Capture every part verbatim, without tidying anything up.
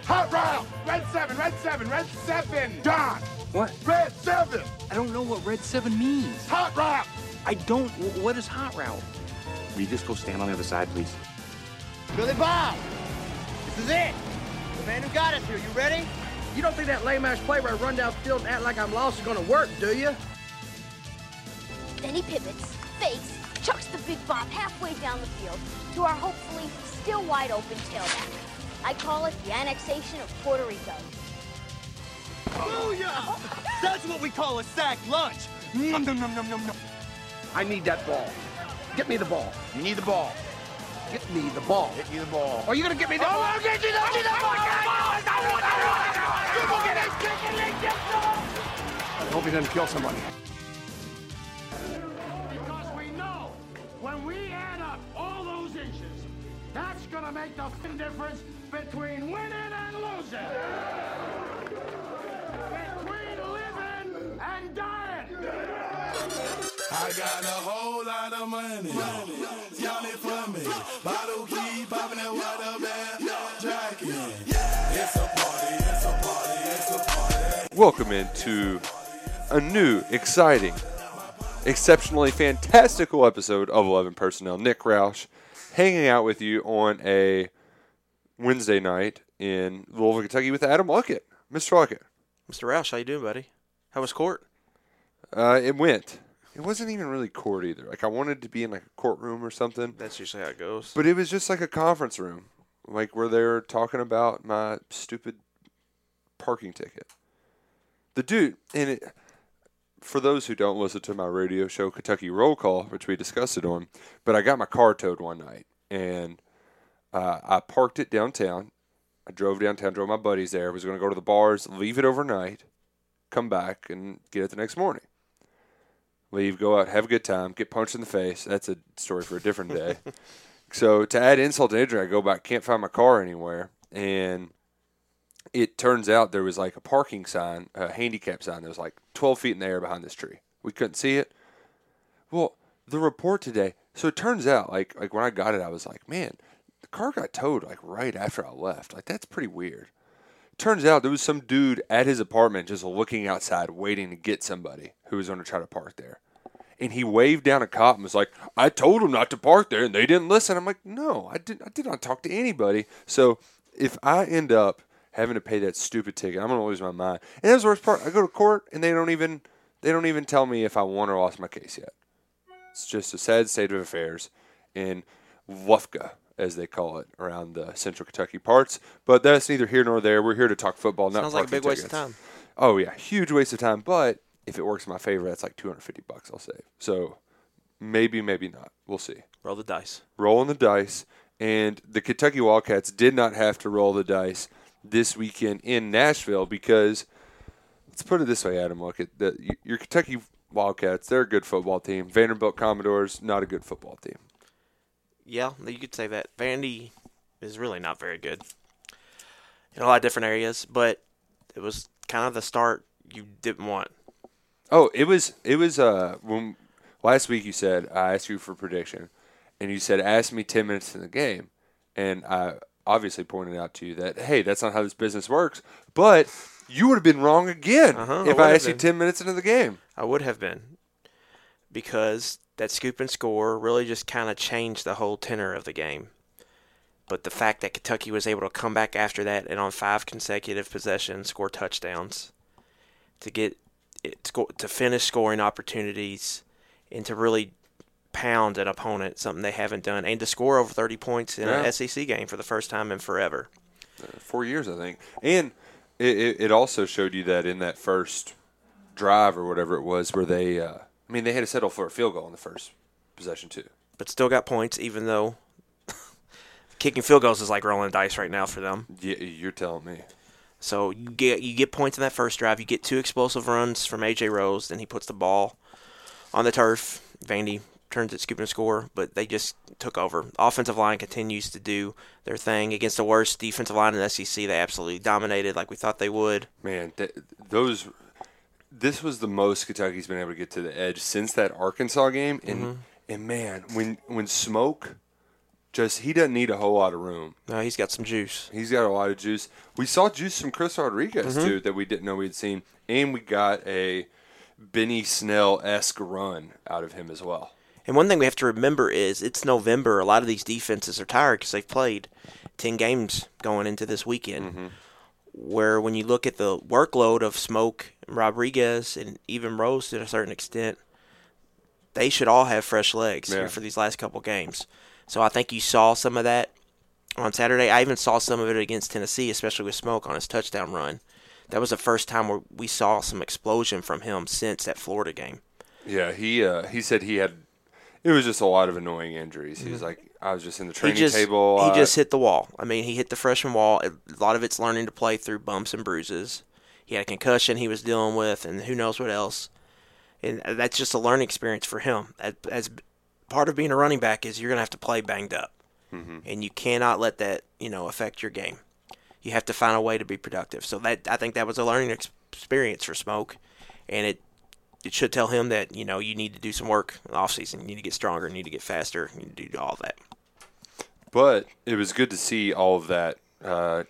Hot route! Red seven, red seven, red seven! John! What? Red seven! I don't know what red seven means. Hot route! I don't. What is hot route? Will you just go stand on the other side, please? Billy Bob, this is it. The man who got us here. You ready? You don't think that lame-ass play where I run downfield and act like I'm lost is gonna work, do you? Then he pivots, fakes, chucks the big bomb halfway down the field to our hopefully still wide-open tailback. I call it the annexation of Puerto Rico. Booyah! That's what we call a sack lunch. Nom, nom, nom, nom, nom, nom. I need that ball. Get me the ball. You need the ball. Get me the ball. Get you the ball. Are you gonna get me the ball? I'll get you the ball! I hope he doesn't kill somebody. Because we know when we add up all those inches, that's gonna make the difference between winning and losing. Between living and dying. I got a whole lot of money. Y'all it for me. Bottle keep popping that water band. Jacking. It's a party, it's a party, it's a party. Welcome into a new, exciting, exceptionally fantastical episode of eleven Personnel. Nick Roush hanging out with you on a Wednesday night in Louisville, Kentucky with Adam Luckett. Mister Luckett. Mister Roush, how you doing, buddy? How was court? Uh, it went. It wasn't even really court either. Like, I wanted to be in, like, a courtroom or something. That's usually how it goes. But it was just like a conference room, like where they were talking about my stupid parking ticket. The dude, and it, for those who don't listen to my radio show, Kentucky Roll Call, which we discussed it on, but I got my car towed one night, and uh, I parked it downtown. I drove downtown, drove my buddies there, was going to go to the bars, leave it overnight, come back, and get it the next morning. Leave, go out, have a good time, get punched in the face. That's a story for a different day. So to add insult to injury, I go back, can't find my car anywhere, and it turns out there was like a parking sign, a handicap sign that was like twelve feet in the air behind this tree. We couldn't see it. Well, the report today, so it turns out, like like when I got it, I was like, man, the car got towed like right after I left. Like, that's pretty weird. Turns out there was some dude at his apartment just looking outside, waiting to get somebody who was going to try to park there. And he waved down a cop and was like, I told them not to park there, and they didn't listen. I'm like, no, I did, I did not talk to anybody. So if I end up having to pay that stupid ticket, I'm going to lose my mind. And that's the worst part. I go to court, and they don't even they don't even tell me if I won or lost my case yet. It's just a sad state of affairs in Lufka, as they call it, around the central Kentucky parts. But that's neither here nor there. We're here to talk football, not Sounds like a big tickets. waste of time. Oh, yeah, huge waste of time. But if it works in my favor, that's like two hundred fifty bucks I'll save. So maybe, maybe not. We'll see. Roll the dice. Rolling the dice. And the Kentucky Wildcats did not have to roll the dice this weekend in Nashville because, let's put it this way, Adam, look at the, your Kentucky Wildcats, they're a good football team. Vanderbilt Commodores, not a good football team. Yeah, you could say that. Vandy is really not very good in a lot of different areas, but it was kind of the start you didn't want. Oh, it was it was uh when last week you said I asked you for a prediction, and you said ask me ten minutes in the game, and I obviously pointed out to you that hey, that's not how this business works. But you would have been wrong again uh-huh, if I, I asked been. you ten minutes into the game. I would have been, because that scoop and score really just kind of changed the whole tenor of the game. But the fact that Kentucky was able to come back after that and on five consecutive possessions score touchdowns to get it to finish scoring opportunities and to really pound an opponent, something they haven't done, and to score over thirty points in yeah. an S E C game for the first time in forever. Uh, four years, I think. And it, it also showed you that in that first drive or whatever it was where they uh, – I mean, they had to settle for a field goal in the first possession too. But still got points, even though kicking field goals is like rolling dice right now for them. Yeah, you're telling me. So you get you get points in that first drive. You get two explosive runs from A J Rose. Then he puts the ball on the turf. Vandy turns it, scoop and score. But they just took over. Offensive line continues to do their thing against the worst defensive line in the S E C. They absolutely dominated like we thought they would. Man, th- those – this was the most Kentucky's been able to get to the edge since that Arkansas game. And, mm-hmm. and man, when when Smoke just he doesn't need a whole lot of room. No, he's got some juice. He's got a lot of juice. We saw juice from Chris Rodriguez, Mm-hmm. too, that we didn't know we'd seen. And we got a Benny Snell-esque run out of him as well. And one thing we have to remember is it's November. A lot of these defenses are tired because they've played ten games going into this weekend. Mm-hmm. Where when you look at the workload of Smoke, Rodriguez, and even Rose to a certain extent, they should all have fresh legs Yeah. here for these last couple games. So I think you saw some of that on Saturday. I even saw some of it against Tennessee, especially with Smoke on his touchdown run. That was the first time where we saw some explosion from him since that Florida game. Yeah, he uh, he said he had – it was just a lot of annoying injuries. He was like, I was just in the training he just, table. He uh, just hit the wall. I mean, he hit the freshman wall. A lot of it's learning to play through bumps and bruises. He had a concussion he was dealing with, and who knows what else. And that's just a learning experience for him. As, as part of being a running back is you're going to have to play banged up. Mm-hmm. And you cannot let that, you know, affect your game. You have to find a way to be productive. So that I think that was a learning ex- experience for Smoke, and it it should tell him that, you know, you need to do some work in the offseason. You need to get stronger. You need to get faster. You need to do all that. But it was good to see all of that. Uh,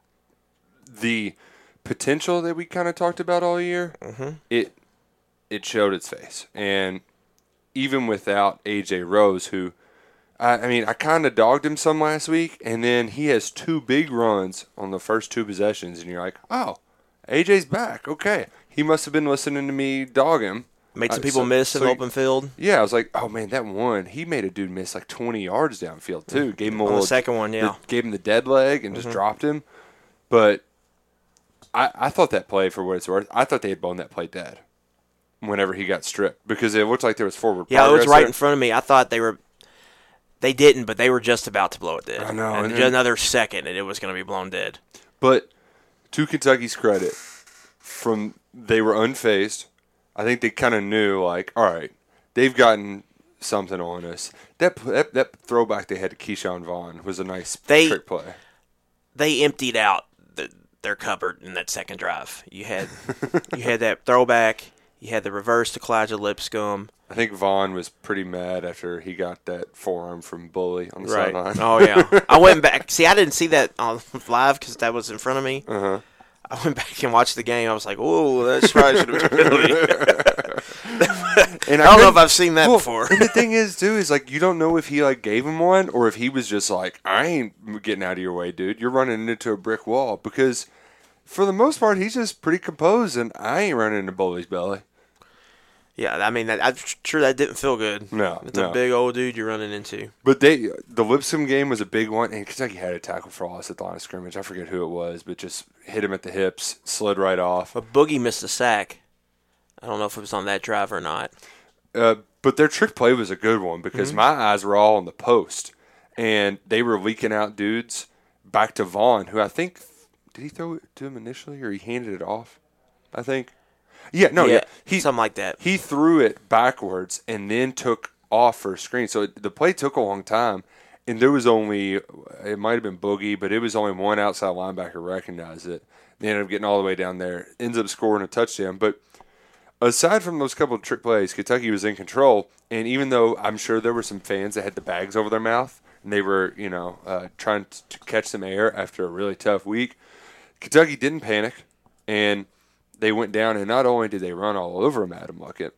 the potential that we kind of talked about all year, mm-hmm. it it showed its face. And even without A J Rose, who, I, I mean, I kind of dogged him some last week, and then he has two big runs on the first two possessions, and you're like, oh, A J's back. Okay. He must have been listening to me dog him. Made some Uh, people so- miss so in the he- open field. Yeah, I was like, oh, man, that one, he made a dude miss like twenty yards downfield, too. Gave him a On the little, second one, yeah. the- gave him the dead leg and just Mhm. dropped him. But I, I thought that play, for what it's worth, I thought they had blown that play dead whenever he got stripped because it looked like there was forward Yeah, it was progress right there. in front of me. I thought they were – they didn't, but they were just about to blow it dead. I know, And and just then- another second, and it was going to be blown dead. But to Kentucky's credit, from they were unfazed. I think they kind of knew, like, all right, they've gotten something on us. That that, that throwback they had to Keyshawn Vaughn was a nice They- trick play. They emptied out the, their cupboard in that second drive. You had you had that throwback. You had the reverse to Kalijah Lipscomb. I think Vaughn was pretty mad after he got that forearm from Bully on the Right. sideline. Oh, yeah. I went back. See, I didn't see that on live because that was in front of me. Uh-huh. I went back and watched the game. I was like, "Whoa, that's probably should have been a penalty." And I don't know couldn't- if I've seen that well, before. And the thing is, too, is like you don't know if he like gave him one or if he was just like, "I ain't getting out of your way, dude. You're running into a brick wall." Because for the most part, he's just pretty composed, and I ain't running into Bully's belly. Yeah, I mean, that, I'm sure that didn't feel good. No, It's no. a big old dude you're running into. But they, the Lipscomb game was a big one, and Kentucky had a tackle for loss at the line of scrimmage. I forget who it was, but just hit him at the hips, slid right off. But Boogie missed a sack. I don't know if it was on that drive or not. Uh, but their trick play was a good one because Mhm. my eyes were all on the post, and they were leaking out dudes back to Vaughn, who I think did he throw it to him initially or he handed it off? I think. Yeah, no, yeah, Yeah, he something like that. He threw it backwards and then took off for a screen. So it, the play took a long time, and there was only it might have been Boogie, but it was only one outside linebacker recognized it. They ended up getting all the way down there, ends up scoring a touchdown, but. Aside from those couple of trick plays, Kentucky was in control, and even though I'm sure there were some fans that had the bags over their mouth, and they were, you know, uh, trying to catch some air after a really tough week, Kentucky didn't panic, and they went down, and not only did they run all over Madam Luckett,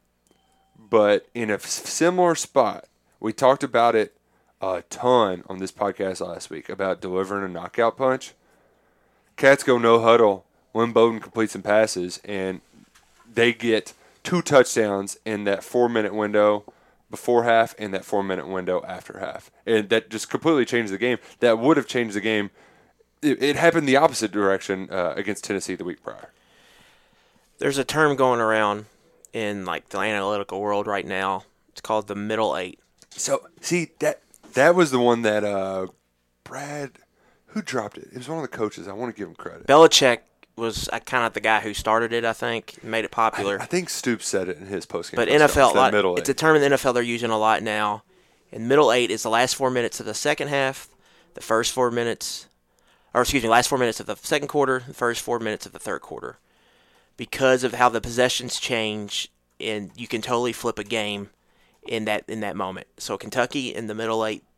but in a f- similar spot, we talked about it a ton on this podcast last week, about delivering a knockout punch. Cats go no huddle, Lynn Bowden completes some passes, and they get two touchdowns in that four-minute window before half and that four-minute window after half. And that just completely changed the game. That would have changed the game. It, it happened the opposite direction uh, against Tennessee the week prior. There's a term going around in like the analytical world right now. It's called the middle eight. So, see, that that was the one that uh, Brad, who dropped it? It was one of the coaches. I want to give him credit. Belichick was uh, kind of the guy who started it, I think, made it popular. I, I think Stoops said it in his postgame. But press N F L, conference, that like, middle it's eight. a term in the N F L they're using a lot now. And middle eight is the last four minutes of the second half, the first four minutes, or excuse me, last four minutes of the second quarter, the first four minutes of the third quarter. Because of how the possessions change, and you can totally flip a game in that in that moment. So Kentucky in the middle eight,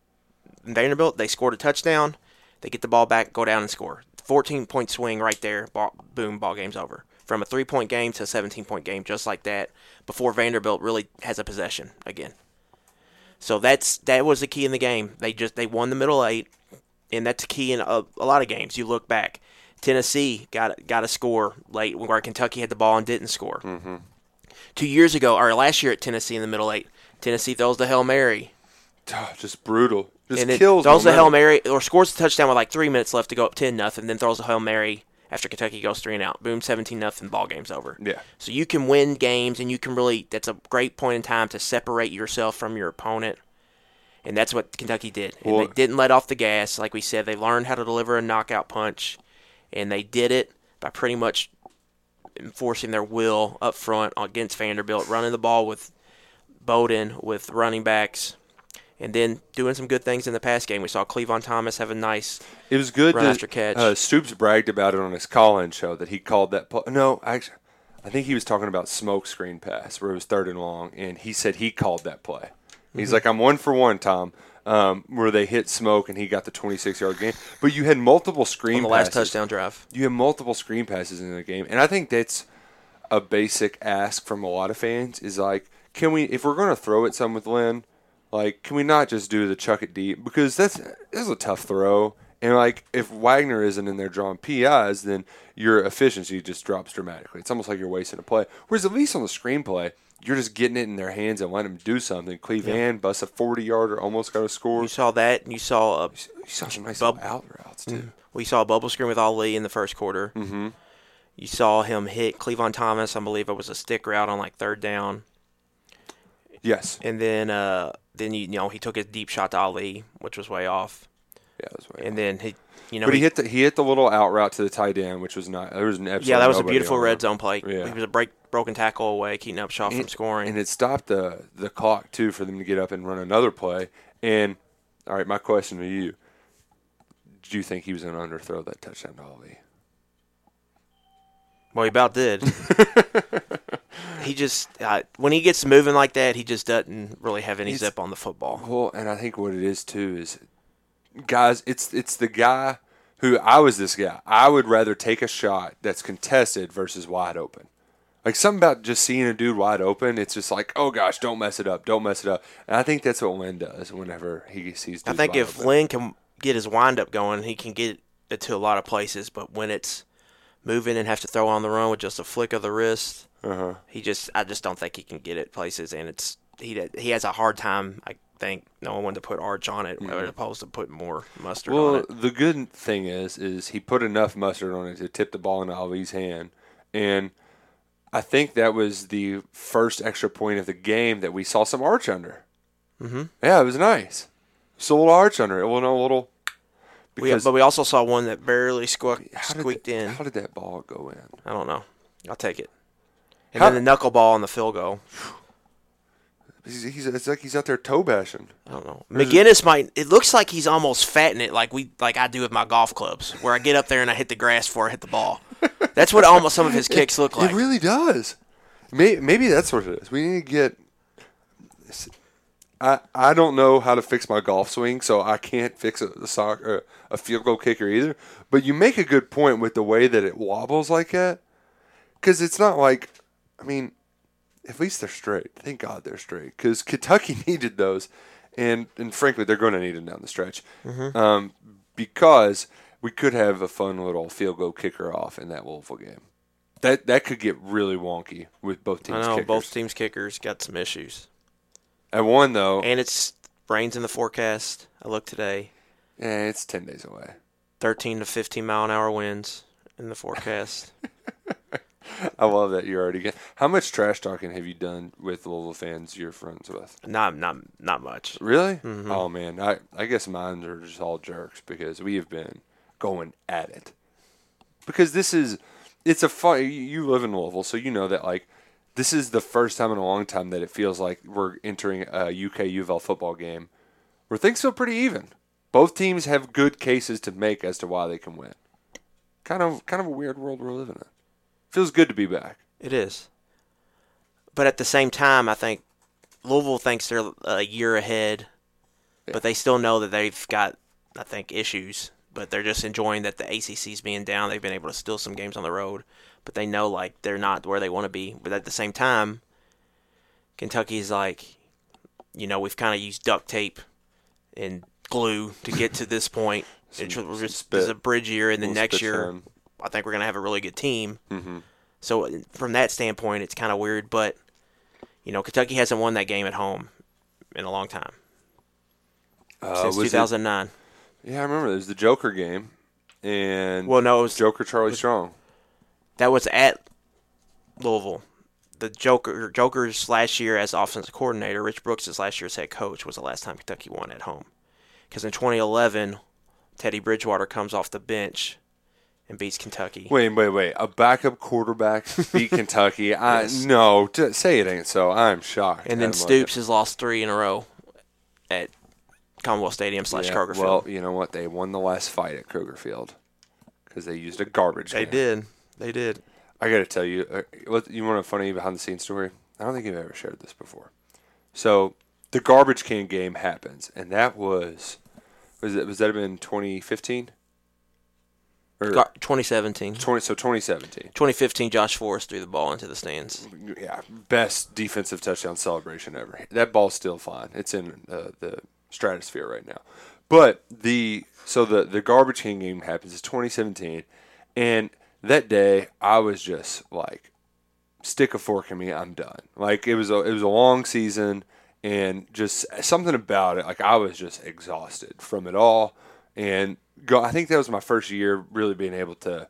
Vanderbilt. They scored a touchdown. They get the ball back, go down and score. fourteen-point swing right there. Ball, boom, ball game's over. From a three-point game to a seventeen-point game, just like that, before Vanderbilt really has a possession again. So that's that was the key in the game. They just they won the middle eight, and that's key in a, a lot of games. You look back, Tennessee got got a score late where Kentucky had the ball and didn't score. Mm-hmm. Two years ago, or last year at Tennessee in the middle eight, Tennessee throws the Hail Mary. Oh, just brutal. Just and kills it throws the momentum. Hail Mary or scores a touchdown with like three minutes left to go up ten nothing, then throws a Hail Mary after Kentucky goes three and out. Boom, seventeen nothing, ball game's over. Yeah. So you can win games, and you can really – that's a great point in time to separate yourself from your opponent, and that's what Kentucky did. And Well, they didn't let off the gas. Like we said, they learned how to deliver a knockout punch, and they did it by pretty much enforcing their will up front against Vanderbilt, running the ball with Bowden, with running backs, and then doing some good things in the pass game. We saw Cleavon Thomas have a nice It was good. run that, after catch. Uh, Stoops bragged about it on his call-in show that he called that. Play. No, actually, I think he was talking about smoke screen pass where it was third and long, and he said he called that play. He's Mhm. like, I'm one for one, Tom, um, where they hit smoke and he got the twenty-six-yard gain. But you had multiple screen on the last passes. touchdown drive. You had multiple screen passes in the game, and I think that's a basic ask from a lot of fans is like, can we, if we're going to throw at some with Lynn, like, can we not just do the chuck it deep? Because that's, that's a tough throw. And, like, if Wagner isn't in there drawing P Is, then your efficiency just drops dramatically. It's almost like you're wasting a play. Whereas at least on the screenplay, you're just getting it in their hands and letting them do something. Cleveland Yeah. busts a forty-yarder, almost got a score. You saw that, and you saw a You saw some nice bub- little out routes, too. Mm. We saw a bubble screen with Ali in the first quarter. Mm-hmm. You saw him hit Cleavon Thomas. I believe it was a stick route on like third down. Yes. And then, uh, then you, you know, he took a deep shot to Ali, which was way off. Yeah, it was way And off. then he, you know, But he hit the he hit the little out route to the tight end, which was not. There was an absolute yeah, that was a nobody beautiful on red that. zone play. Yeah. He was a break, broken tackle away, keeping Upshaw from And- scoring. and it stopped the the clock too for them to get up and run another play. And all right, my question to you: do you think he was going to underthrow that touchdown to Ali? Well, he about did. He just uh, when he gets moving like that, he just doesn't really have any It's- zip on the football. Well, and I think what it is too is, guys, it's it's the guy who I was this guy. I would rather take a shot that's contested versus wide open. Like something about just seeing a dude wide open, it's just like, oh gosh, don't mess it up, don't mess it up. And I think that's what Lynn does whenever he sees. I dudes think wide if open. Lynn can get his windup going, he can get it to a lot of places. But when it's moving and have to throw on the run with just a flick of the wrist, uh-huh. he just I just don't think he can get it places. And it's he he has a hard time, I think, knowing when to put arch on it, Mhm. as opposed to putting more mustard Well, on it. the good thing is, is he put enough mustard on it to tip the ball into Ali's hand, and I think that was the first extra point of the game that we saw some arch under. Mm-hmm. Yeah, it was nice. Just a little arch under it. Well, no, a little. We, Because but we also saw one that barely squawk, how did squeaked that- in. How did that ball go in? I don't know. I'll take it. And How- then the knuckle ball on the field goal. He's, he's, it's like he's out there toe bashing. I don't know. There's a- McGinnis might. It looks like he's almost fatting it, like we, like I do with my golf clubs, where I get up there and I hit the grass before I hit the ball. That's what almost some of his kicks look like. It really does. Maybe, maybe that's what it is. We need to get. I I don't know how to fix my golf swing, so I can't fix a, a soccer a field goal kicker either. But you make a good point with the way that it wobbles like that, because it's not like, I mean, at least they're straight. Thank God they're straight, because Kentucky needed those, and and frankly they're going to need them down the stretch, Mhm. um, because we could have a fun little field goal kicker off in that Louisville game. That that could get really wonky with both teams. I know kickers. both teams' kickers got some issues. At one though, And it's rains in the forecast. I looked today. yeah, it's ten days away. thirteen to fifteen mile an hour winds in the forecast. I love that you're already getting. How much trash talking have you done with Louisville fans you're friends with? not not not much. Really? Mhm. Oh man, I I guess mine are just all jerks because we have been going at it. Because this is, it's a fun. You live in Louisville, so you know that like this is the first time in a long time that it feels like we're entering a U K U of L football game where things feel pretty even. Both teams have good cases to make as to why they can win. Kind of kind of a weird world we're living in. Feels good to be back. It is. But at the same time, I think Louisville thinks they're a year ahead but they still know that they've got, I think, issues. But they're just enjoying that the A C C's being down. They've been able to steal some games on the road, but they know like they're not where they want to be. But at the same time, Kentucky's like, you know, we've kind of used duct tape and glue to get to this point. Some, it's we're just, spit, it's a bridge year, and then next year, time. I think we're gonna have a really good team. Mm-hmm. So from that standpoint, it's kind of weird. But you know, Kentucky hasn't won that game at home in a long time uh, since two thousand nine. It, yeah, I remember. It was the Joker game, and well, no, it was Joker Charlie was, Strong. That was at Louisville. The Joker Joker's last year as offensive coordinator, Rich Brooks' last year as head coach, was the last time Kentucky won at home. Because in twenty eleven, Teddy Bridgewater comes off the bench and beats Kentucky. Wait, wait, wait! A backup quarterback beat Kentucky? I Yes. no, t- say it ain't so. I'm shocked. And then Stoops has lost three in a row at Commonwealth Stadium slash yeah, Kroger well, Field. you know what? They won the last fight at Kroger Field because they used a garbage They can. did. They did. I got to tell you, uh, what you want a funny behind-the-scenes story? I don't think you've ever shared this before. So the garbage can game happens, and that was was it was that been twenty fifteen or Gar- twenty seventeen. twenty so twenty seventeen. twenty fifteen, Josh Forrest threw the ball into the stands. Yeah, best defensive touchdown celebration ever. That ball's still flying. It's in uh, the stratosphere right now. But the so the the garbage can game happens. It's twenty seventeen, and that day I was just like, stick a fork in me. I'm done. Like it was a it was a long season, and just something about it. Like I was just exhausted from it all, and go. I think that was my first year really being able to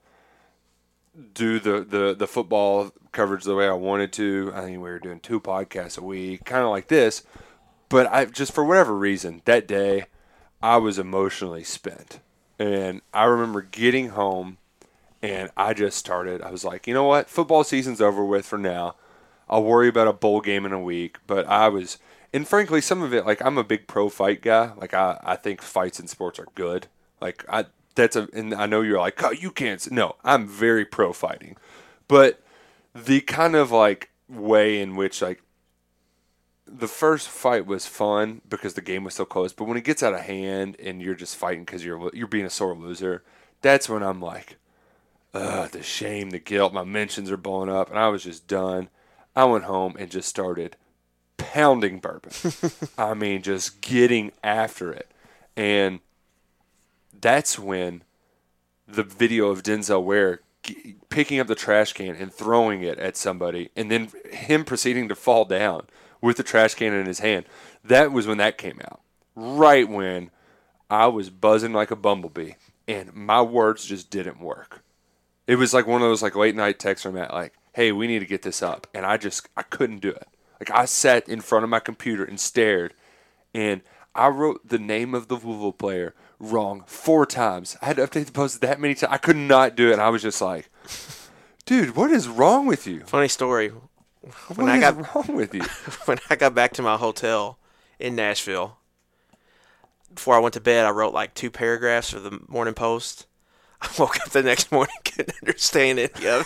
do the, the, the football coverage the way I wanted to. I think we were doing two podcasts a week, kind of like this. But I just, for whatever reason, that day, I was emotionally spent. And I remember getting home, and I just started, I was like, you know what? Football season's over with for now. I'll worry about a bowl game in a week. But I was, and frankly, some of it, like, I'm a big pro fight guy. Like, I, I think fights in sports are good. Like, I, that's a, and I know you're like, oh, you can't. No, I'm very pro fighting. But the kind of, like, way in which, like, the first fight was fun because the game was so close. But when it gets out of hand and you're just fighting because you're, you're being a sore loser, that's when I'm like, ugh, the shame, the guilt, my mentions are blowing up. And I was just done. I went home and just started pounding bourbon. I mean, just getting after it. And that's when the video of Denzel Ware g- picking up the trash can and throwing it at somebody, and then him proceeding to fall down with the trash can in his hand, that was when that came out. Right when I was buzzing like a bumblebee, and my words just didn't work. It was like one of those like late night texts from Matt, like, hey, we need to get this up. And I just, I couldn't do it. Like, I sat in front of my computer and stared, and I wrote the name of the Louisville player wrong four times. I had to update the post that many times. I could not do it, and I was just like, dude, what is wrong with you? Funny story. When What I is got wrong with you? when I got back to my hotel in Nashville, before I went to bed, I wrote like two paragraphs for the Morning Post. I woke up the next morning, couldn't understand any of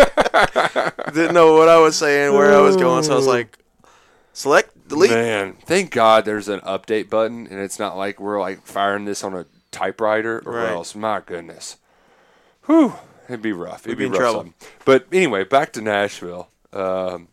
it. Didn't know what I was saying, where I was going, so I was like, select, delete. Man, thank God there's an update button, and it's not like we're like firing this on a typewriter or Right. else. My goodness. Whew. It'd be rough. It'd We'd be be in rough. trouble. something. But anyway, back to Nashville. Um,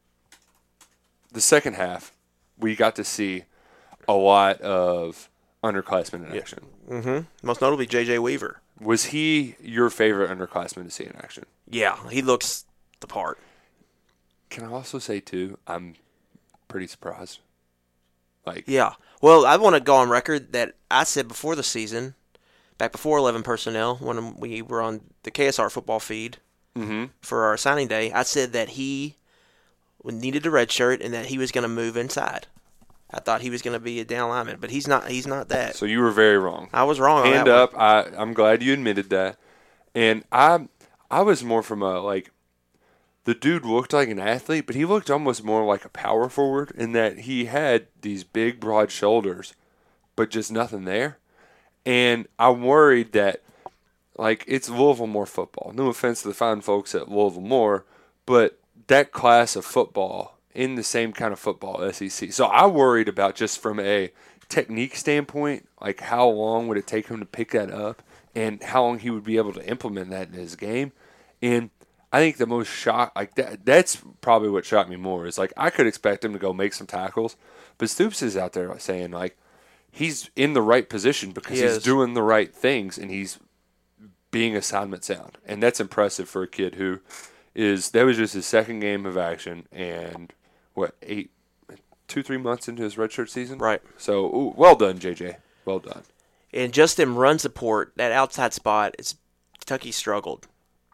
the second half, we got to see a lot of underclassmen in action. Mm-hmm. Most notably, J J Weaver. Was he your favorite underclassman to see in action? Yeah, he looks the part. Can I also say, too, I'm pretty surprised. Like, Yeah. Well, I want to go on record that I said before the season, back before eleven personnel, when we were on the K S R football feed mm-hmm. for our signing day, I said that he needed a red shirt and that he was going to move inside. I thought he was going to be a down lineman, but he's not. He's not that. So you were very wrong. I was wrong on Hand that one. up. I, I'm glad you admitted that. And I I was more from a, like, the dude looked like an athlete, but he looked almost more like a power forward in that he had these big, broad shoulders, but just nothing there. And I'm worried that, like, it's Louisville Moore football. No offense to the fine folks at Louisville Moore, but that class of football in the same kind of football, S E C. So I worried about just from a technique standpoint, like how long would it take him to pick that up and how long he would be able to implement that in his game. And I think the most shock, like that, that's probably what shocked me more is like I could expect him to go make some tackles, but Stoops is out there saying like he's in the right position because He he's is. doing the right things and he's being assignment sound. And that's impressive for a kid who is, that was just his second game of action and what, eight, two, three months into his redshirt season? Right. So, ooh, well done, J J. Well done. And just in run support, that outside spot, is Kentucky struggled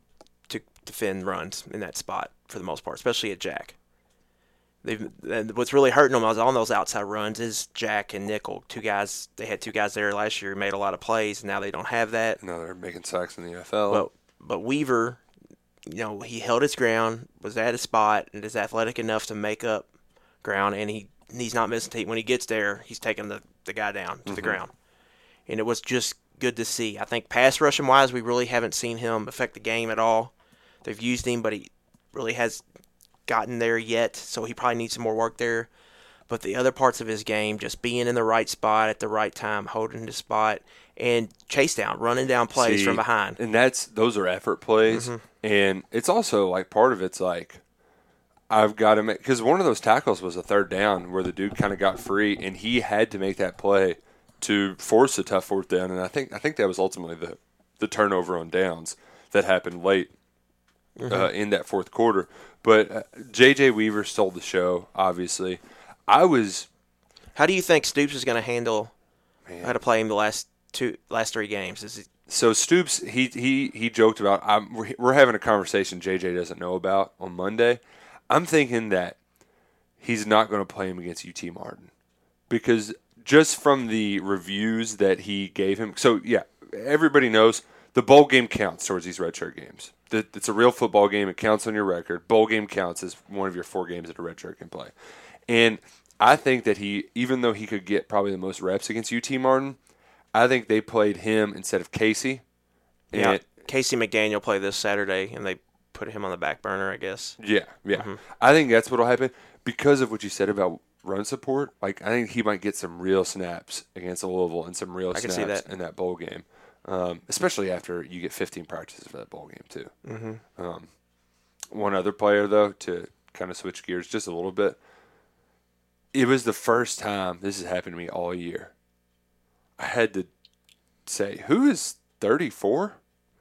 to defend runs in that spot for the most part, especially at Jack. They've, and what's really hurting them on those outside runs is Jack and Nickel. Two guys, they had two guys there last year who made a lot of plays, and now they don't have that. Now they're making sacks in the N F L. But, but Weaver, you know, he held his ground, was at his spot, and is athletic enough to make up ground, and he he's not missing tape. When he gets there, he's taking the, the guy down to Mhm. the ground. And it was just good to see. I think pass rushing wise, we really haven't seen him affect the game at all. They've used him, but he really has gotten there yet, so he probably needs some more work there. But the other parts of his game, just being in the right spot at the right time, holding his spot, and chase down, running down plays See, from behind. And that's those are effort plays. Mhm. And it's also like part of it's like I've got to make, because one of those tackles was a third down where the dude kind of got free and he had to make that play to force a tough fourth down. And I think I think that was ultimately the, the turnover on downs that happened late uh, Mhm. in that fourth quarter. But uh, J J Weaver stole the show, obviously. I was. How do you think Stoops is going to handle Man. how to play him the last two, last three games? Is it, So Stoops, he he he joked about. I'm, we're, we're having a conversation J J doesn't know about on Monday. I'm thinking that he's not going to play him against U T Martin because just from the reviews that he gave him. So yeah, everybody knows the bowl game counts towards these redshirt games. That it's a real football game. It counts on your record. Bowl game counts as one of your four games that a redshirt can play. And I think that he, even though he could get probably the most reps against U T Martin, I think they played him instead of Casey. And yeah, Casey McDaniel played this Saturday, and they put him on the back burner, I guess. Yeah, yeah. Mhm. I think that's what'll happen because of what you said about run support. Like, I think he might get some real snaps against Louisville and some real I can snaps see that. in that bowl game, um, especially after you get fifteen practices for that bowl game too. Mhm. Um, one other player though, to kind of switch gears just a little bit. It was the first time this has happened to me all year. I had to say, who is thirty-four?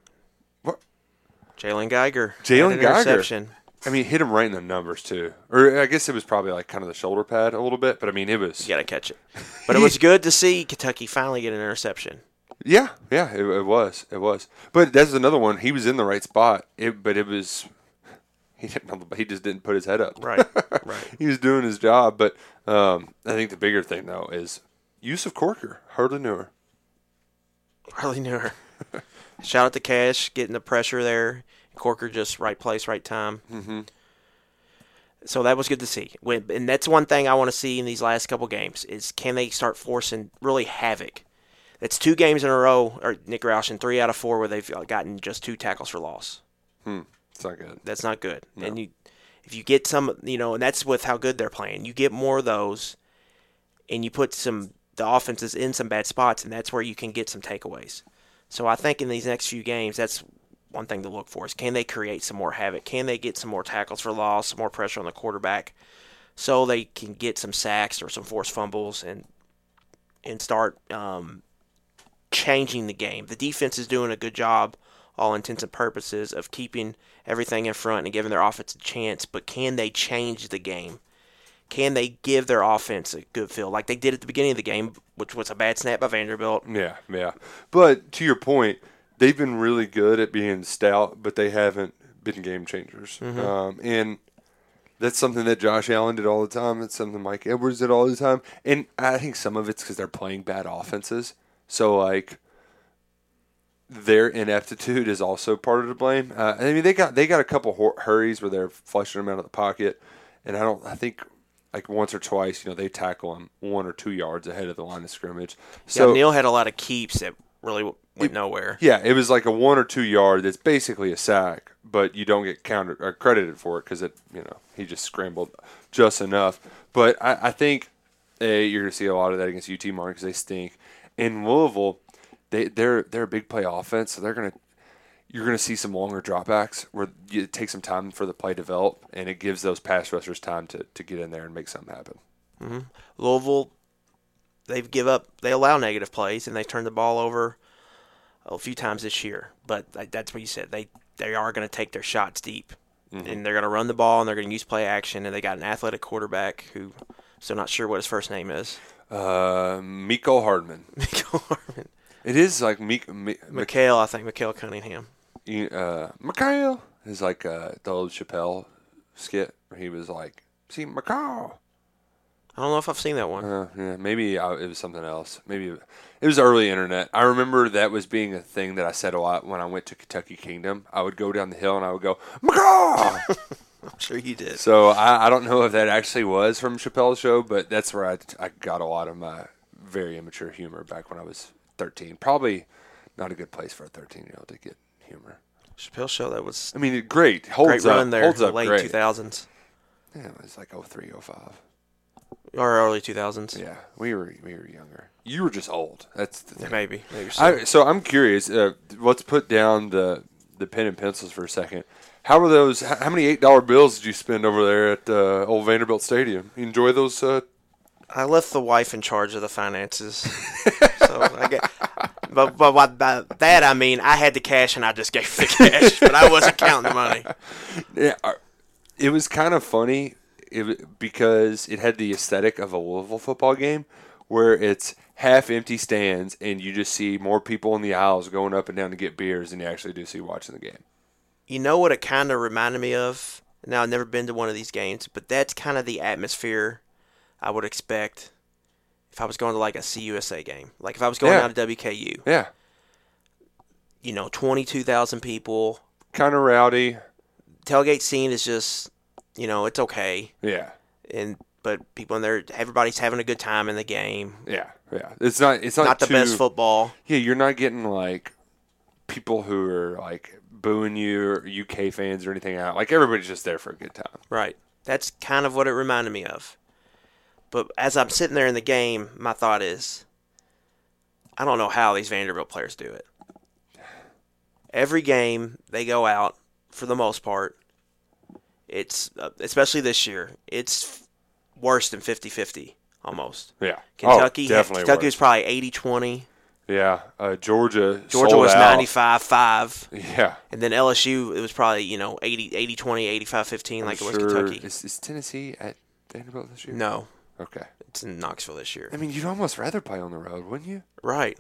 Jalen Geiger. Jalen had an Geiger. interception. I mean, hit him right in the numbers too. Or I guess it was probably like kind of the shoulder pad a little bit, but I mean, it was. You got to catch it. But it was good to see Kentucky finally get an interception. Yeah, yeah, it, it was, it was. But that's another one. He was in the right spot, it, but it was. He didn't. He just didn't put his head up. Right, right. He was doing his job, but um, I think the bigger thing though is Yusuf Corker. Hardly knew her. Hardly knew her. Shout out to Cash getting the pressure there. Corker just right place, right time. Mm-hmm. So that was good to see. When, and that's one thing I want to see in these last couple games is can they start forcing really havoc. That's two games in a row, or Nick Roush, in three out of four where they've gotten just two tackles for loss. Hmm. It's not good. That's not good. No. And you, if you get some, you know, and that's with how good they're playing. You get more of those, and you put some the offenses in some bad spots, and that's where you can get some takeaways. So I think in these next few games, that's one thing to look for is can they create some more havoc? Can they get some more tackles for loss, some more pressure on the quarterback, so they can get some sacks or some forced fumbles and and start um, changing the game. The defense is doing a good job, all intents and purposes, of keeping everything in front and giving their offense a chance, but can they change the game? Can they give their offense a good feel like they did at the beginning of the game, which was a bad snap by Vanderbilt? Yeah, yeah. But to your point, they've been really good at being stout, but they haven't been game changers. Mhm. Um, and that's something that Josh Allen did all the time. That's something Mike Edwards did all the time. And I think some of it's because they're playing bad offenses. So, like, their ineptitude is also part of the blame. Uh, I mean, they got they got a couple hur- hurries where they're flushing them out of the pocket, and I don't. I think like once or twice, you know, they tackle them one or two yards ahead of the line of scrimmage. So yeah, Neal had a lot of keeps that really went it, nowhere. Yeah, it was like a one or two yard. That's basically a sack, but you don't get counted or credited for it because it, you know, he just scrambled just enough. But I, I think A, you're going to see a lot of that against U T Martin because they stink. In Louisville, they they're they're a big play offense, so they're going to you're going to see some longer dropbacks where it takes some time for the play to develop, and it gives those pass rushers time to, to get in there and make something happen. Mm-hmm. Louisville, they've give up, they allow negative plays, and they turn the ball over a few times this year. But that's what you said. They they are going to take their shots deep, mm-hmm. and they're going to run the ball, and they're going to use play action, and they got an athletic quarterback who, still not sure what his first name is. Uh, Miko Hardman. Miko Hardman. It is like Mik- Mi- Mikhail, I think, Mikhail Cunningham. Uh, Mikhail is like uh, the old Chappelle skit where he was like, see, Mikhail. I don't know if I've seen that one. Uh, yeah, maybe I, it was something else. Maybe it was early internet. I remember that was being a thing that I said a lot when I went to Kentucky Kingdom. I would go down the hill and I would go, Mikhail! I'm sure you did. So I, I don't know if that actually was from Chappelle's show, but that's where I, I got a lot of my very immature humor back when I was thirteen. Probably not a good place for a thirteen-year-old to get humor. Chappelle's show, that was I mean, great. Holds great run up, there, holds up late great. two thousands. Yeah, it was like oh three, oh five. Or early two thousands. Yeah, we were we were younger. You were just old. That's the thing. Maybe. maybe so. I, so I'm curious. Uh, let's put down the the pen and pencils for a second. How were those? How many eight dollar bills did you spend over there at uh, Old Vanderbilt Stadium? You enjoy those? Uh... I left the wife in charge of the finances. so I get, but, but by, by that I mean I had the cash and I just gave the cash, but I wasn't counting the money. Yeah, it was kind of funny it, because it had the aesthetic of a Louisville football game, where it's half empty stands and you just see more people in the aisles going up and down to get beers than you actually do see watching the game. You know what it kind of reminded me of? Now, I've never been to one of these games, but that's kind of the atmosphere I would expect if I was going to like a C U S A game. Like if I was going Yeah. down to W K U. Yeah. You know, twenty-two thousand people. Kind of rowdy. Tailgate scene is just, you know, it's okay. Yeah. And but people in there, everybody's having a good time in the game. Yeah, yeah. It's not. It's not, Not the too, best football. Yeah, you're not getting like people who are like booing you or U K fans or anything out. Like everybody's just there for a good time. Right. That's kind of what it reminded me of. But as I'm sitting there in the game, my thought is, I don't know how these Vanderbilt players do it. Every game they go out, for the most part, it's uh, especially this year, it's worse than fifty-fifty almost. Yeah. Kentucky, oh, definitely Kentucky worse. was probably eighty twenty. Yeah, uh, Georgia. Georgia sold was out. ninety-five five. Yeah. And then L S U, it was probably, you know, eighty twenty, eighty-five fifteen, like I'm it was sure- Kentucky. Is, is Tennessee at Vanderbilt this year? No. Okay. It's in Knoxville this year. I mean, you'd almost rather play on the road, wouldn't you? Right.